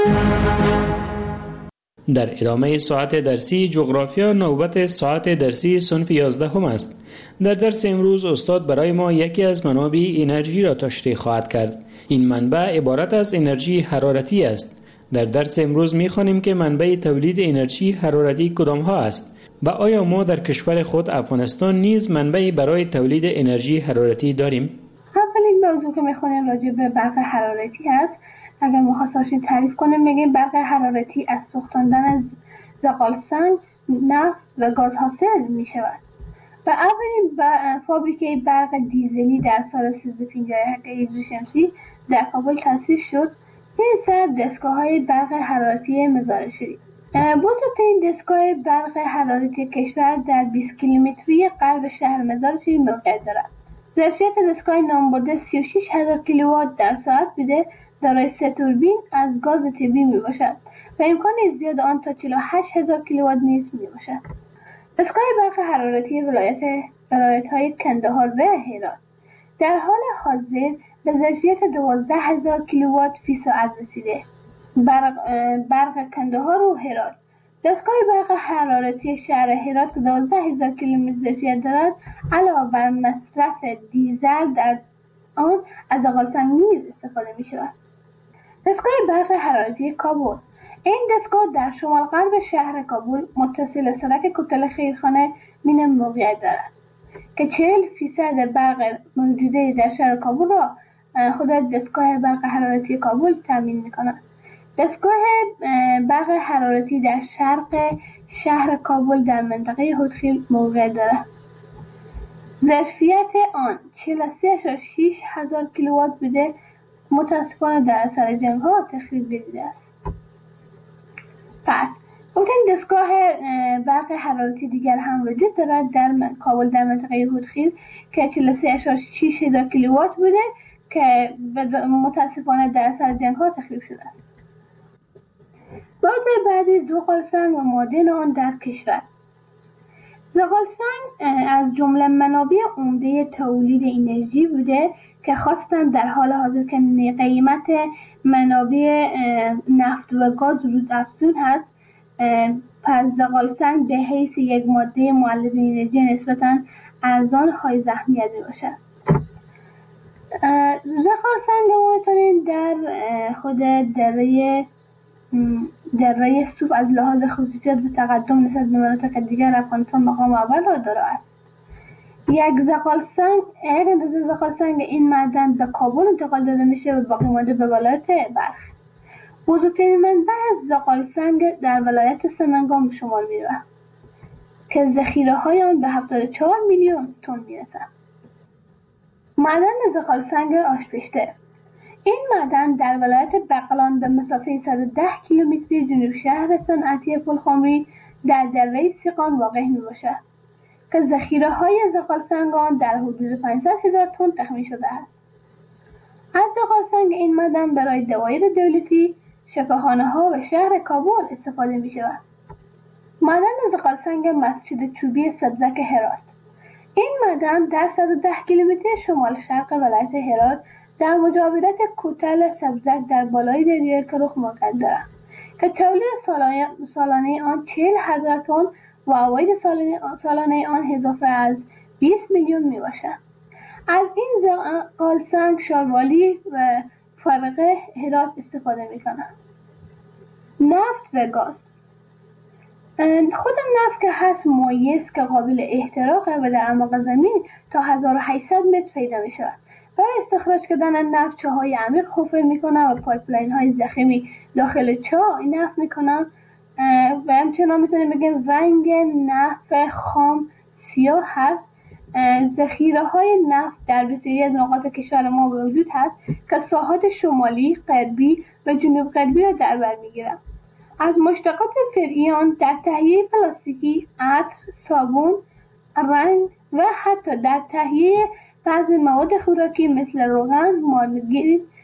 در ادامه ساعت درسی جغرافیا نوبت ساعت درسی صنف یازده هم است. در درس امروز استاد برای ما یکی از منابع انرژی را تشریح خواهد کرد. این منبع عبارت از انرژی حرارتی است. در درس امروز می‌خوانیم که منبع تولید انرژی حرارتی کدام ها است و آیا ما در کشور خود افغانستان نیز منبعی برای تولید انرژی حرارتی داریم؟ اولین موضوع که می‌خوانیم راجع به برق حرارتی است. اگر مخصوصی تعریف کنیم میگیم برق حرارتی از سوختاندن از زغال سنگ، نفت و گاز حاصل می شود. و اولین فابریکه برق دیزلی در سال سیزده و پنجاه هجری شمسی در کابل تأسیس شد. این سر دستگاه های برق حرارتی مزار شریف. بزرگترین دستگاه برق حرارتی کشور در بیست کیلومتری غرب شهر مزار شریف موقعیت دارد. ظرفیت دستگاه نامبرده سی و شش هزار کیلووات در ساعت بوده، دارای سه توربین از گاز طبیعی می باشد و امکان زیاد آن تا چهل و هشت هزار کیلووات نیز می باشد. دستگاه برق حرارتی ولایت ولایت‌های کندهار و هرات در حال حاضر به ظرفیت دوازده هزار کیلووات فی ساعت رسیده. برق, برق کندهار و هرات. دستگاه برق حرارتی شهر هرات که دوازده هزار کیلومتر ظرفیت دارد علاوه بر مصرف دیزل در آن از زغال سنگ نیز استفاده می شود. دستگاه برق حرارتی کابل. این دستگاه در شمال غرب شهر کابل متصل سرک کوتل خیرخانه مینم موقعیت دارد که چهل فیصد برق موجوده در شهر کابل را خود دستگاه برق حرارتی کابل تامین می کند. دستگاه برق حرارتی در شرق شهر کابل در منطقه هودخیل موقعیت دارد. ظرفیت آن چهل و سه ممیز شش هزار کیلووات بوده، متاسفانه در اثر جنگ ها تخریب دیده است. پس ممکن دستگاه برق حرارتی دیگر هم وجود دارد در کابل در منطقه هودخیل که چهل و سه ممیز شش هزار کیلووات بوده که متاسفانه در اثر جنگ ها تخریب شده است. موضوع بعدی زغال سنگ و معادن آن در کشور. زغال سنگ از جمله منابع عمده تولید انرژی بوده که خاصتا در حال حاضر که قیمت منابع نفت و گاز روز افزون هست، پس زغال سنگ به حیث یک ماده مولد انرژی نسبتا ارزان های اهمیت میباشد. زغال سنگ معادن در خود دره دره سوف از لحاظ خصوصیت به تقدم نسبت به مناطق دیگر افغانستان مقام اول را دارا است. یک زغال سنگ اگر اندازه زغال سنگ این معدن به کابل انتقال داده میشه و باقی مانده به ولایت بلخ. بزرگترین منبع زغال سنگ در ولایت سمنگان به شمار میرود که ذخیره های آن به هفتاد و چهار میلیون تن میرسد. معدن زغال سنگ آشپشته. این معدن در ولایت بغلان به مسافه صد و ده کیلومتری جنوب شهر صنعتی پلخمری در دره سیقان واقع می باشد که ذخیره های زغال سنگ آن در حدود پانصد هزار تن تخمین شده است. از زغال سنگ این معدن برای دوایر دولتی، شفاخانه ها و شهر کابل استفاده می شود. معدن زغال سنگ مسجد چوبی سبزک هرات. این معدن در صد و ده کیلومتر شمال شرق ولایت هرات در مجاورت کوتل سبزک در بالای دریای کرخ موقعیت دارد که تولید سالانه, سالانه آن چهل هزار تن و عواید سالانه, سالانه آن اضافه از بیست میلیون می باشد. از این زغال سنگ شاروالی و فرقه هرات استفاده می کنند. نفت و گاز. خود نفت که هست مایع است که قابل احتراقه و در اعماق زمین تا هزار و هشتصد متر پیدا می شود. برای استخراج کردن نفت چاهای عمیق حفر میکنن و پایپلاین های ضخیمی داخل چاه نفت میکنن و همچنان میتونیم بگیم رنگ نفت خام سیاه هست. ذخیره های نفت در بسیاری از نقاط کشور ما وجود هست که ساحات شمالی، غربی و جنوب غربی را در بر میگیرند. از مشتقات فرعی آن در تهیه پلاستیکی، عطر، صابون، رنگ و حتی در تهیه بعضی مواد خوراکی مثل روغن، مارگرین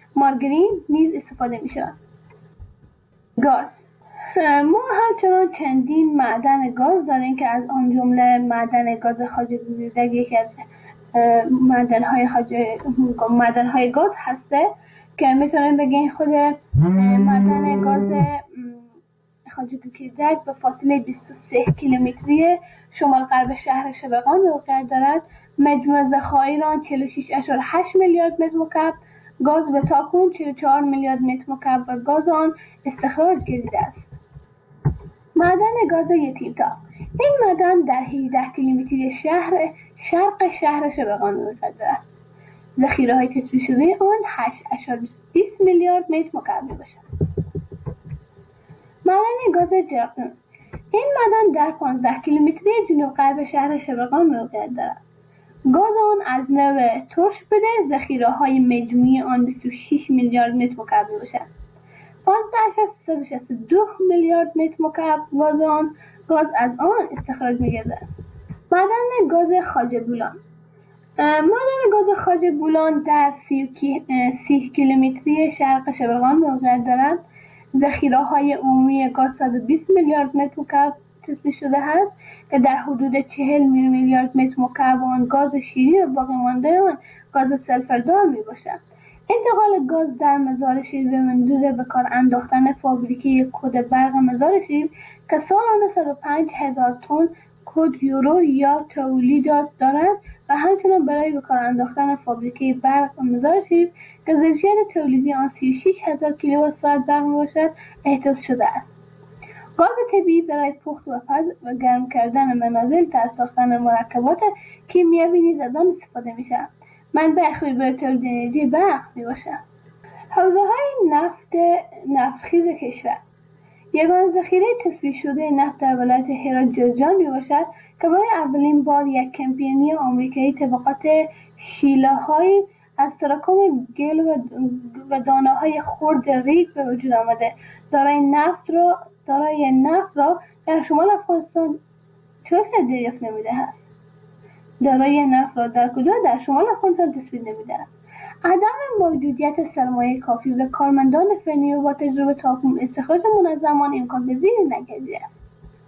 مارگرین نیز استفاده می شود. گاز. ما همچنان چندین معدن گاز داریم که از آن جمله معدن گاز خواجه گوزیدک یکی از معدن های خواجه معدن های گاز هسته که میتونیم بگیم خود معدن گاز خواجه گوزیدک به فاصله بیست و سه کیلومتری شمال غرب شهر شبقان موقعیت دارد. مجموع ذخایر آن چهل و شش ممیز هشت میلیارد متر مکعب گاز به تاکنون چهل و چهار میلیارد متر مکعب گاز آن استخراج گردیده است. معدن گاز یتیم‌تاق. این معدن در هجده کیلومتری شهر شرق شهر شبقان موقعیت دارد. ذخیره‌های تثبیت شده آن هشت ممیز بیست میلیارد متر مکعب میباشد. معدن گاز جرقدون. این معدن در پانزده کیلومتری جنوب غرب شهر شبقان موقعیت دارد. گاز آن از نوع ترش بوده، ذخیره‌های مجموعی آن بیست و شش میلیارد متر مکعب میباشد. پانزده ممیز سیصد و شصت و دو میلیارد متر مکعب گاز آن گاز از آن استخراج می‌گردد. معدن گاز خواجه بولان. معدن گاز خواجه بولان در سی کیلومتری شرق شبقان موقعیت دارد. ذخیره‌های عمومی گاز صد و بیست میلیارد متر مکعب تثبیت شده است که در حدود چهل میلیارد متر مکعب آن گاز شیرین و باقی مانده آن گاز سلفردار میباشد. انتقال گاز در مزار شیر به منظور به کار انداختن فابریکه کد برق مزار شیر که سالانه صد و پنج هزار تن کد یورو یا تولیدات دارد و همچنین برای به کار انداختن فابریکه برق مزار شیر که ظرفیت تولیدی آن سی و شش هزار کیلووات ساعت برق میباشد احداث شده است. گاز طبیعی برای پخت و پز و گرم کردن منازل در ساختن مرکبات کیمیایی نیز از آن استفاده می‌شود. منبع خوبی برای تولید انرژی برق میباشد. حوزه‌های نفت نفتخیز کشور. یگان ذخیره تثبیت شده نفت در ولایت هرات جوزجان میباشد که برای اولین بار یک کمپانی آمریکایی طبقات شیله‌های از تراکم گل و دانه‌های خرد ریگ به وجود آمده. دارای نفت را دارای نفت را در شمال افغانستان چطور دریافت نمیده است؟ دارای نفت را در کجا در شمال افغانستان تثبیت نمیده است؟ عدم موجودیت سرمایه کافی و کارمندان فنی و با تجربه تاکنون استخراج منظم آن امکان پذیر نگردیده است.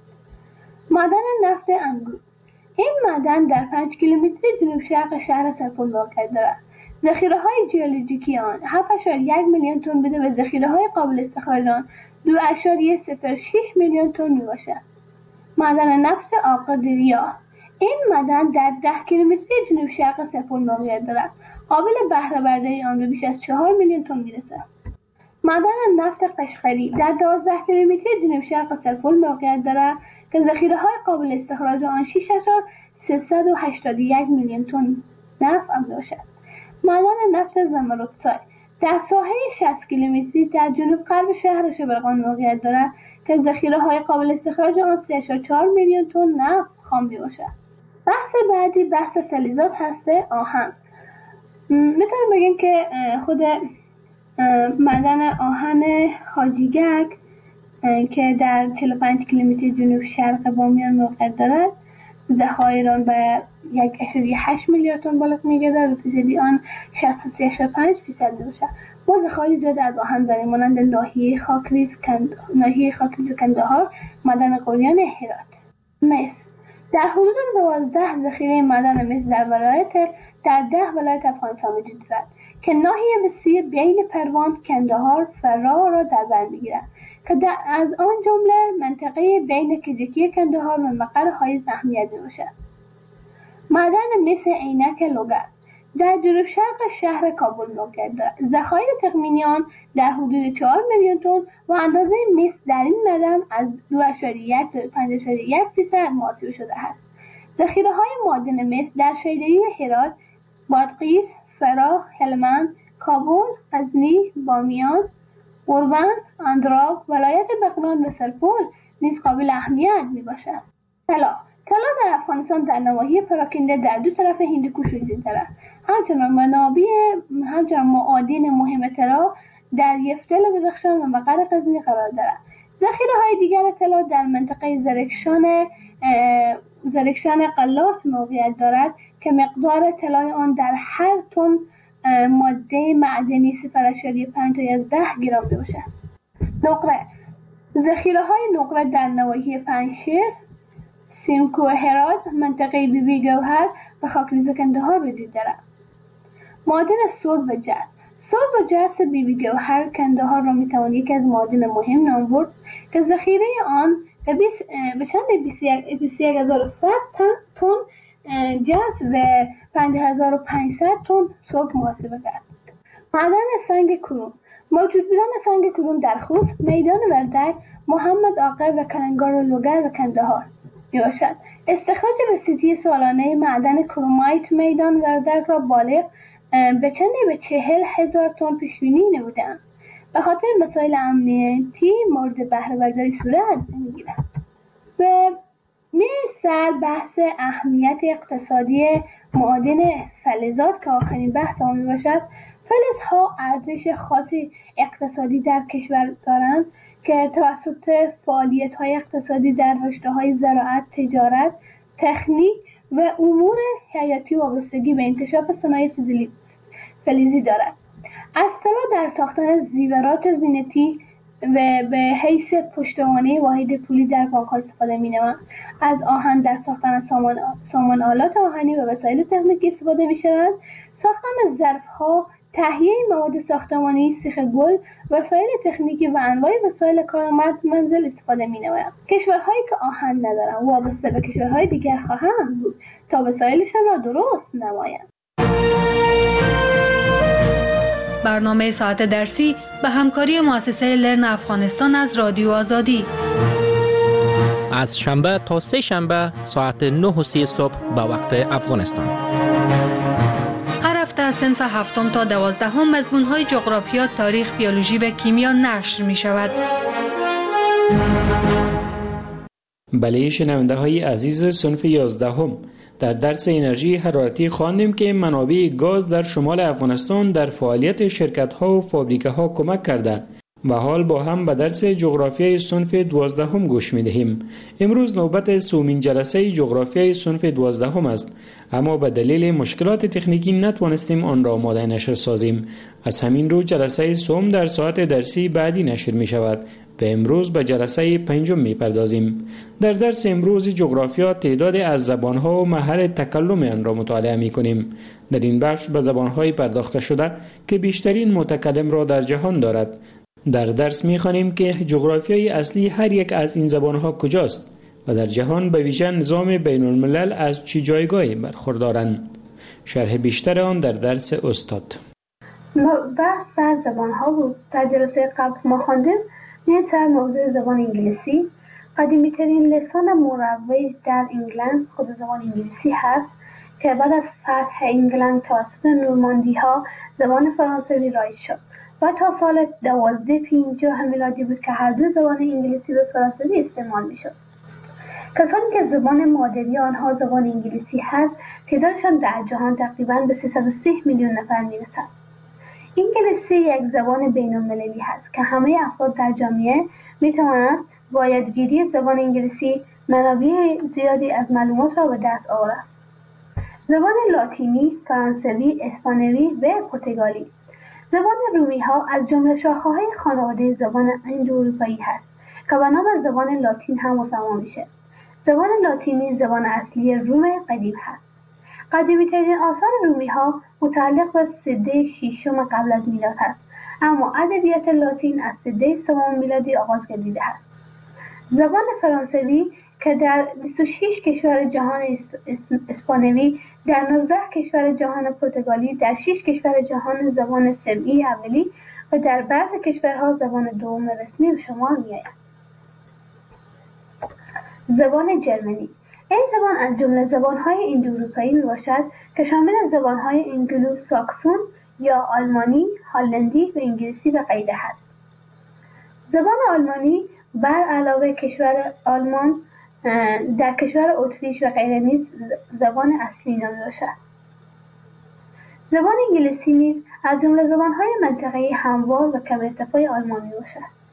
معدن نفت انگور. این معدن در پنج کیلومتری جنوب شرق شهر سرپل موقعیت دارد. ذخیره‌های ژئولوژیکی آن هفت ممیز یک میلیون تن بوده و ذخیره‌های قابل استخراج آن دو ممیز صفر شش میلیون تن میباشد. معدن نفت آقادریا. این معدن در ده کیلومتری جنوب شرق سرپل موقعیت دارد. قابل بهره برداری آن به بیش از چهار میلیون تن میرسد. معدن نفت قشقری در دوازده کیلومتری جنوب شرق سرپل موقعیت دارد که ذخیره‌های قابل استخراج آن شش هزار سیصد و هشتاد و یک میلیون تن نفت میباشد. معدن نفت زمردسای در ساحه شصت کیلومتری در جنوب غرب شهر شبرغان موقعیت دارد که ذخیره‌های قابل استخراج آن سه و چهار میلیون تن نفت خام میباشد. بحث بعدی بحث فلزات هسته آهن. میتونیم بگیم که خود معدن آهن خاجیگک که در چهل و پنج کیلومتر جنوب شرق بامیان موقعیت دارد ذخایر آن به یک ممیز هشت میلیارد تن بالغ می‌گردد و فیصدی آن شصت و سه ممیز پنج درصد میباشد. ما ذخایر زیاد از آهن داریم مانند ناحیه خاکریز کند ناحیه خاکریز کندهار، معدن قلیان هرات. مس در حدود دوازده ذخیره معدن مس در ولایت در ده ولایت افغانستان وجود دارد که ناحیه وسیع بین پروان، کندهار، فراه را در بر میگیرد که از آن جمله منطقه بین کجکی کندهار و مقر حائز اهمیت میباشد. معدن مس عینک لوگر در جنوب شرق شهر کابل موقعیت دارد. ذخایر تخمینی آن در حدود چهار میلیون تن و اندازه مس در این معدن از دو ممیز یک تا پنج ممیز یک درصد محاسبه شده است. ذخیره‌های معدن مس در شیدایی هرات، بادغیس، فراه، هلمند، کابل، غزنی، بامیان، اوربن، اندراب، ولایت بغلان و سرپل نیز قابل اهمیت میباشد. طلا طلا در افغانستان در نواحی پراکنده در دو طرف هندوکش وجود دارد. همچنان منابع همچنان معادن مهم طلا در یفتل و بدخشان و مقر غزنی قرار دارد. ذخیره‌های دیگر طلا در منطقه زرکشان زرکشان قلات موقعیت دارد که مقدار طلای آن در هر تن ماده معدنی صفر ممیز پنج تا از ده گرم می باشد. نقره ذخیره های نقره در نواحی پنجشیر، سیمکو و هرات، منطقه بی بی گوهر و خاکریز کندهار وجود دارد. معادن سرب و جست. سرب و جست بی بی گوهر کندهار را می توان یکی از معادن مهم نام برد که ذخیره آن به چند بیست و یک هزار و صد تن جست و پنج هزار و پانصد تن سرب محاسبه کرد. معدن سنگ کروم. موجود بودن سنگ کروم در خوست، میدان وردک، محمد آقا و کلنگار و لوگر و کندهار می باشد. استخراج رسیدی سالانه معدن کرومایت میدان وردک را بالغ به چندی به چهل هزار تن پیش بینی نمودند. به خاطر مسائل امنیتی مورد بهره برداری صورت نمیگیرد. و میرسل بحث اهمیت اقتصادی معادن فلزات که آخرین بحث آن می باشد. فلزها ارزش خاصی اقتصادی در کشور دارند که توسط فعالیت‌های اقتصادی در رشته‌های زراعت، تجارت، تکنیک و امور حیاتی وابستگی به انکشاف صنایع فلزی دارد. اصطلاح در ساختن زیورات زینتی و به حیث پشتوانه واحد پولی در بانک‌ها استفاده می‌نمایند. از آهن در ساختن سامان سامان آلات آهنی و وسایل تکنیکی استفاده می‌شود. ساختن ظرف‌ها، تهیه مواد ساختمانی، سیخ گل، وسایل تکنیکی و انواع وسایل کارآمد منزل استفاده می‌نمایند. کشورهایی که آهن ندارند وابسته به کشورهای دیگر خواهند بود تا وسایلشان را درست نمایند. برنامه ساعت درسی به همکاری مؤسسه لرن افغانستان از رادیو آزادی. از شنبه تا سه شنبه ساعت نه و سی صبح به وقت افغانستان. هر هفته صنف هفتم تا دوازدهم مضمون‌های جغرافیا، تاریخ، بیولوژی و کیمیا نشر می شود. بله شنونده های عزیز، صنف یازدهم در درس انرژی حرارتی خواندیم که منابع گاز در شمال افغانستان در فعالیت شرکت‌ها و فابریکه‌ها کمک کرده و حال با هم به درس جغرافیای صنف دوازدهم گوش می‌دهیم. امروز نوبت سومین جلسه جغرافیای صنف دوازدهم است، اما به دلیل مشکلات تکنیکی نتوانستیم آن را آماده نشر سازیم. از همین رو جلسه سوم در ساعت درسی بعدی نشر می شود و امروز به جلسه پنجم می پردازیم. در درس امروز جغرافیا تعداد از زبانها و محل تکلم آن را مطالعه می کنیم. در این بخش به زبانهای پرداخته شده که بیشترین متکلم را در جهان دارد. در درس می خوانیم که جغرافیای اصلی هر یک از این زبانها کجاست و در جهان به ویژه نظام بین الملل از چه جایگاهی برخوردارند. شرح بیشتر آن در درس استاد. بحث در زبانها بود. در جلسه قبل ما خواندیم میان سر موضوع زبان انگلیسی. قدیمی ترین لسان مروج در انگلند خود زبان انگلیسی هست که بعد از فتح انگلند توسط نورماندی ها زبان فرانسوی رایج شد و تا سال دوازده پنجاه میلادی بود که هر دو زبان انگلیسی و فرانسوی استعمال می شد. کسانی که زبان مادری آنها زبان انگلیسی هست تعدادشان در جهان تقریباً به سیصد و سی میلیون نفر می رسد. انگلیسی یک زبان بین المللی هست که همه افراد در جامعه می توانند با یادگیری زبان انگلیسی منابع زیادی از معلومات را به دست آورند. زبان لاتینی، فرانسوی، اسپانیایی و پرتغالی. زبان رومی ها از جمله شاخه‌های خانواده زبان اندواروپایی هست که به نام زبان لاتین هم مسما میشه. زبان لاتینی زبان اصلی روم قدیم هست. قدیمی ترین آثار رومی ها متعلق به سده ششم قبل از میلاد هست، اما ادبیات لاتین از سده سوم میلادی آغاز گردیده است. زبان فرانسوی که در بیست و شش کشور جهان اسپانیایی، در نوزده کشور جهان پرتغالی، در شش کشور جهان زبان سمعی اولی و در بعضی کشورها زبان دوم رسمی به شمار می‌آید. زبان جرمنی. این زبان از جمله زبان‌های اندواروپایی میباشد که شامل زبان‌های انگلو ساکسون یا آلمانی، هلندی و انگلیسی به قیده است. زبان آلمانی بر علاوه کشور آلمان در کشور اتریش و غیره نیز زبان اصلی نامیده باشد. زبان انگلیسی نیز از جمله زبان‌های منطقه‌ای هموار و کم ارتفاع آلمان میباشد.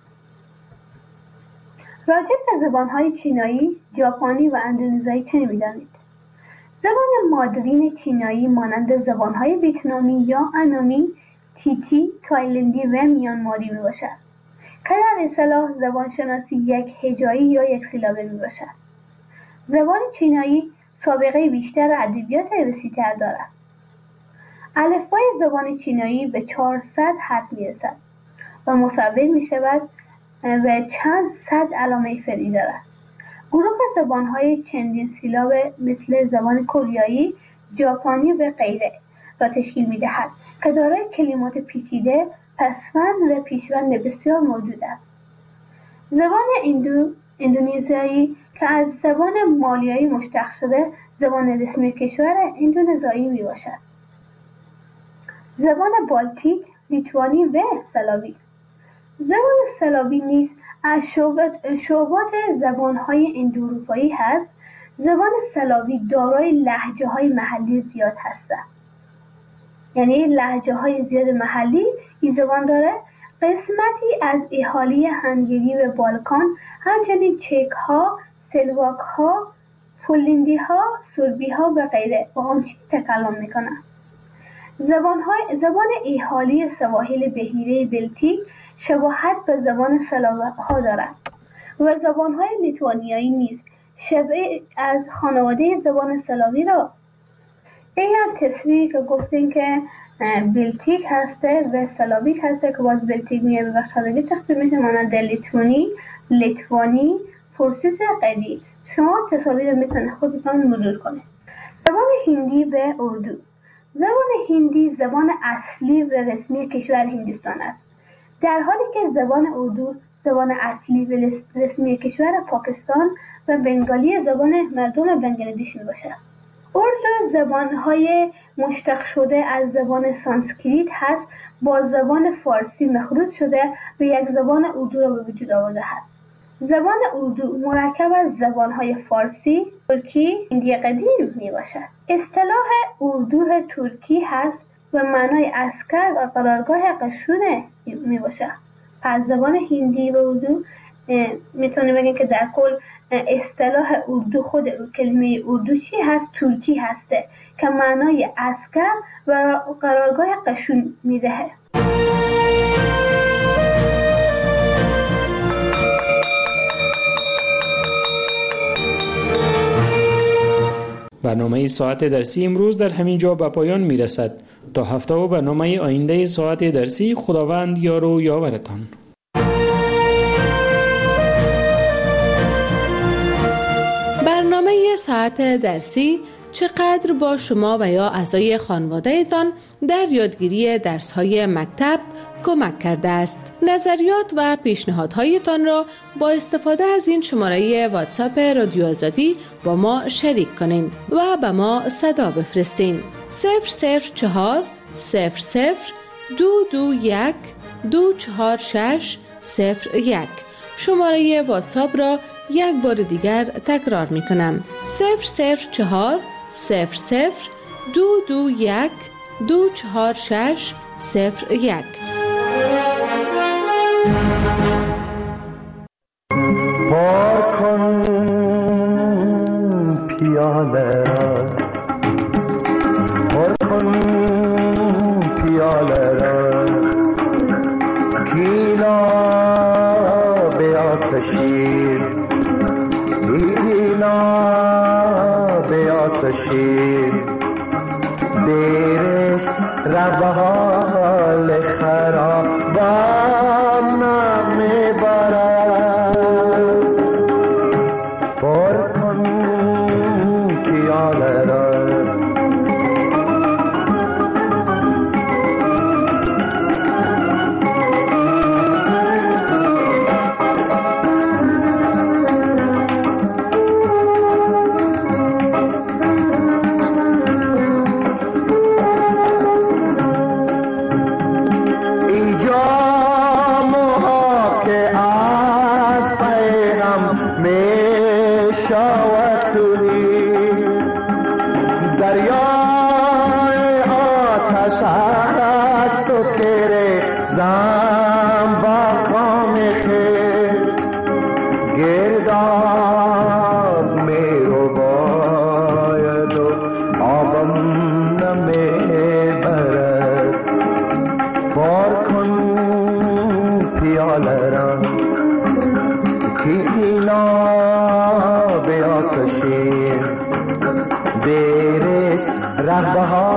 راجع به زبان‌های چینایی، ژاپنی و اندونزیایی چه می‌دانید؟ زبان مادرین چینایی مانند زبانهای ویتنامی یا انامی، تیتی، تایلندی و میانماری می باشد که در اصطلاح زبان شناسی یک هجایی یا یک سیلابه می باشد. زبان چینایی سابقه بیشتر ادبیات وسیع‌تر دارد. الفبای زبان چینایی به چهارصد حرف می رسد و مصور می شود و چند صد علامه فرعی دارد. گروه زبان‌های چندین سیلابه مثل زبان کره، ژاپنی و غیره را تشکیل می‌دهد که دارای کلمات پیچیده، پسوند و پیشوند بسیار موجود است. زبان اندو، اندونزیایی که از زبان مالیایی مشتق شده، زبان رسمی کشور اندونزیایی میباشد. زبان بالتیک، لیتوانی و سلاوی. زبان سلاوی نیز از شعبات زبان‌های اندواروپایی هست. زبان سلاوی دارای لهجه‌های محلی زیاد هستند. یعنی لهجه‌های زیاد محلی این زبان داره. قسمتی از اهالی هنگری و بالکان، همچنین چک‌ها، سلواک‌ها، پولندی‌ها، سربی‌ها و غیره با آن چین تکلم می‌کنند. زبان‌های زبان اهالی سواحل بحیره بلتیک شباهت به زبان سلاوها دارد و زبان‌های لیتوانیایی نیز شبیه از خانواده زبان سلاوی را. این هم تصویری که گفتیم که بلتیک هسته و سلاویک هسته که باز بلتیک میه به بخشادگی تقسیم میشه مانند لیتوانی، لیتوانی، پرسیس قدی. شما تصاویر رو میتونه خودتان مرور کنید. زبان هندی و اردو. زبان هندی زبان اصلی و رسمی کشور هندوستان است، در حالی که زبان اردو زبان اصلی و رسمی کشور پاکستان و بنگالی زبان مردم بنگلادش می باشد. اردو زبانهای مشتق شده از زبان سانسکریت هست، با زبان فارسی مخلوط شده و یک زبان اردو را به وجود آورده است. زبان اردو مرکب از زبانهای فارسی، ترکی، هندی قدیم می باشد. اصطلاح اردو ترکی هست و معنای عسکر و قرارگاه قشون می باشد. پس زبان هندی و اردو میتونه بگیم که در کل اصطلاح اردو، خود کلمه اردو چی هست؟ ترکی هسته که معنای عسکر و قرارگاه قشون میدهه. برنامه ساعت درسی امروز در همین جا به پایان می رسد. تا هفته و برنامه آینده ساعت درسی، خداوند یار و یاورتان. برنامه ساعت درسی چقدر با شما و یا اعضای خانواده‌تان در یادگیری درس‌های مکتب کمک کرده است. نظریات و پیشنهادهایتان را با استفاده از این شماره واتساپ رادیو آزادی با ما شریک کنین و به ما صدا بفرستین. صفر صفر چهار صفر صفر دو دو یک دو چهار شش صفر یک. شماره واتساپ را یک بار دیگر تکرار می کنم. صفر صفر چهار صفر صفر دو دو یک دو چهار شش صفر یک. پاک کن پیاله را، پر کن پیاله را، گیلا به آتشی، گیلا به آتشی، بیرست ربال خرابان میبرد. پر کن پیاله را، گرداب می رو باید و آتشی دیرست رفت بهار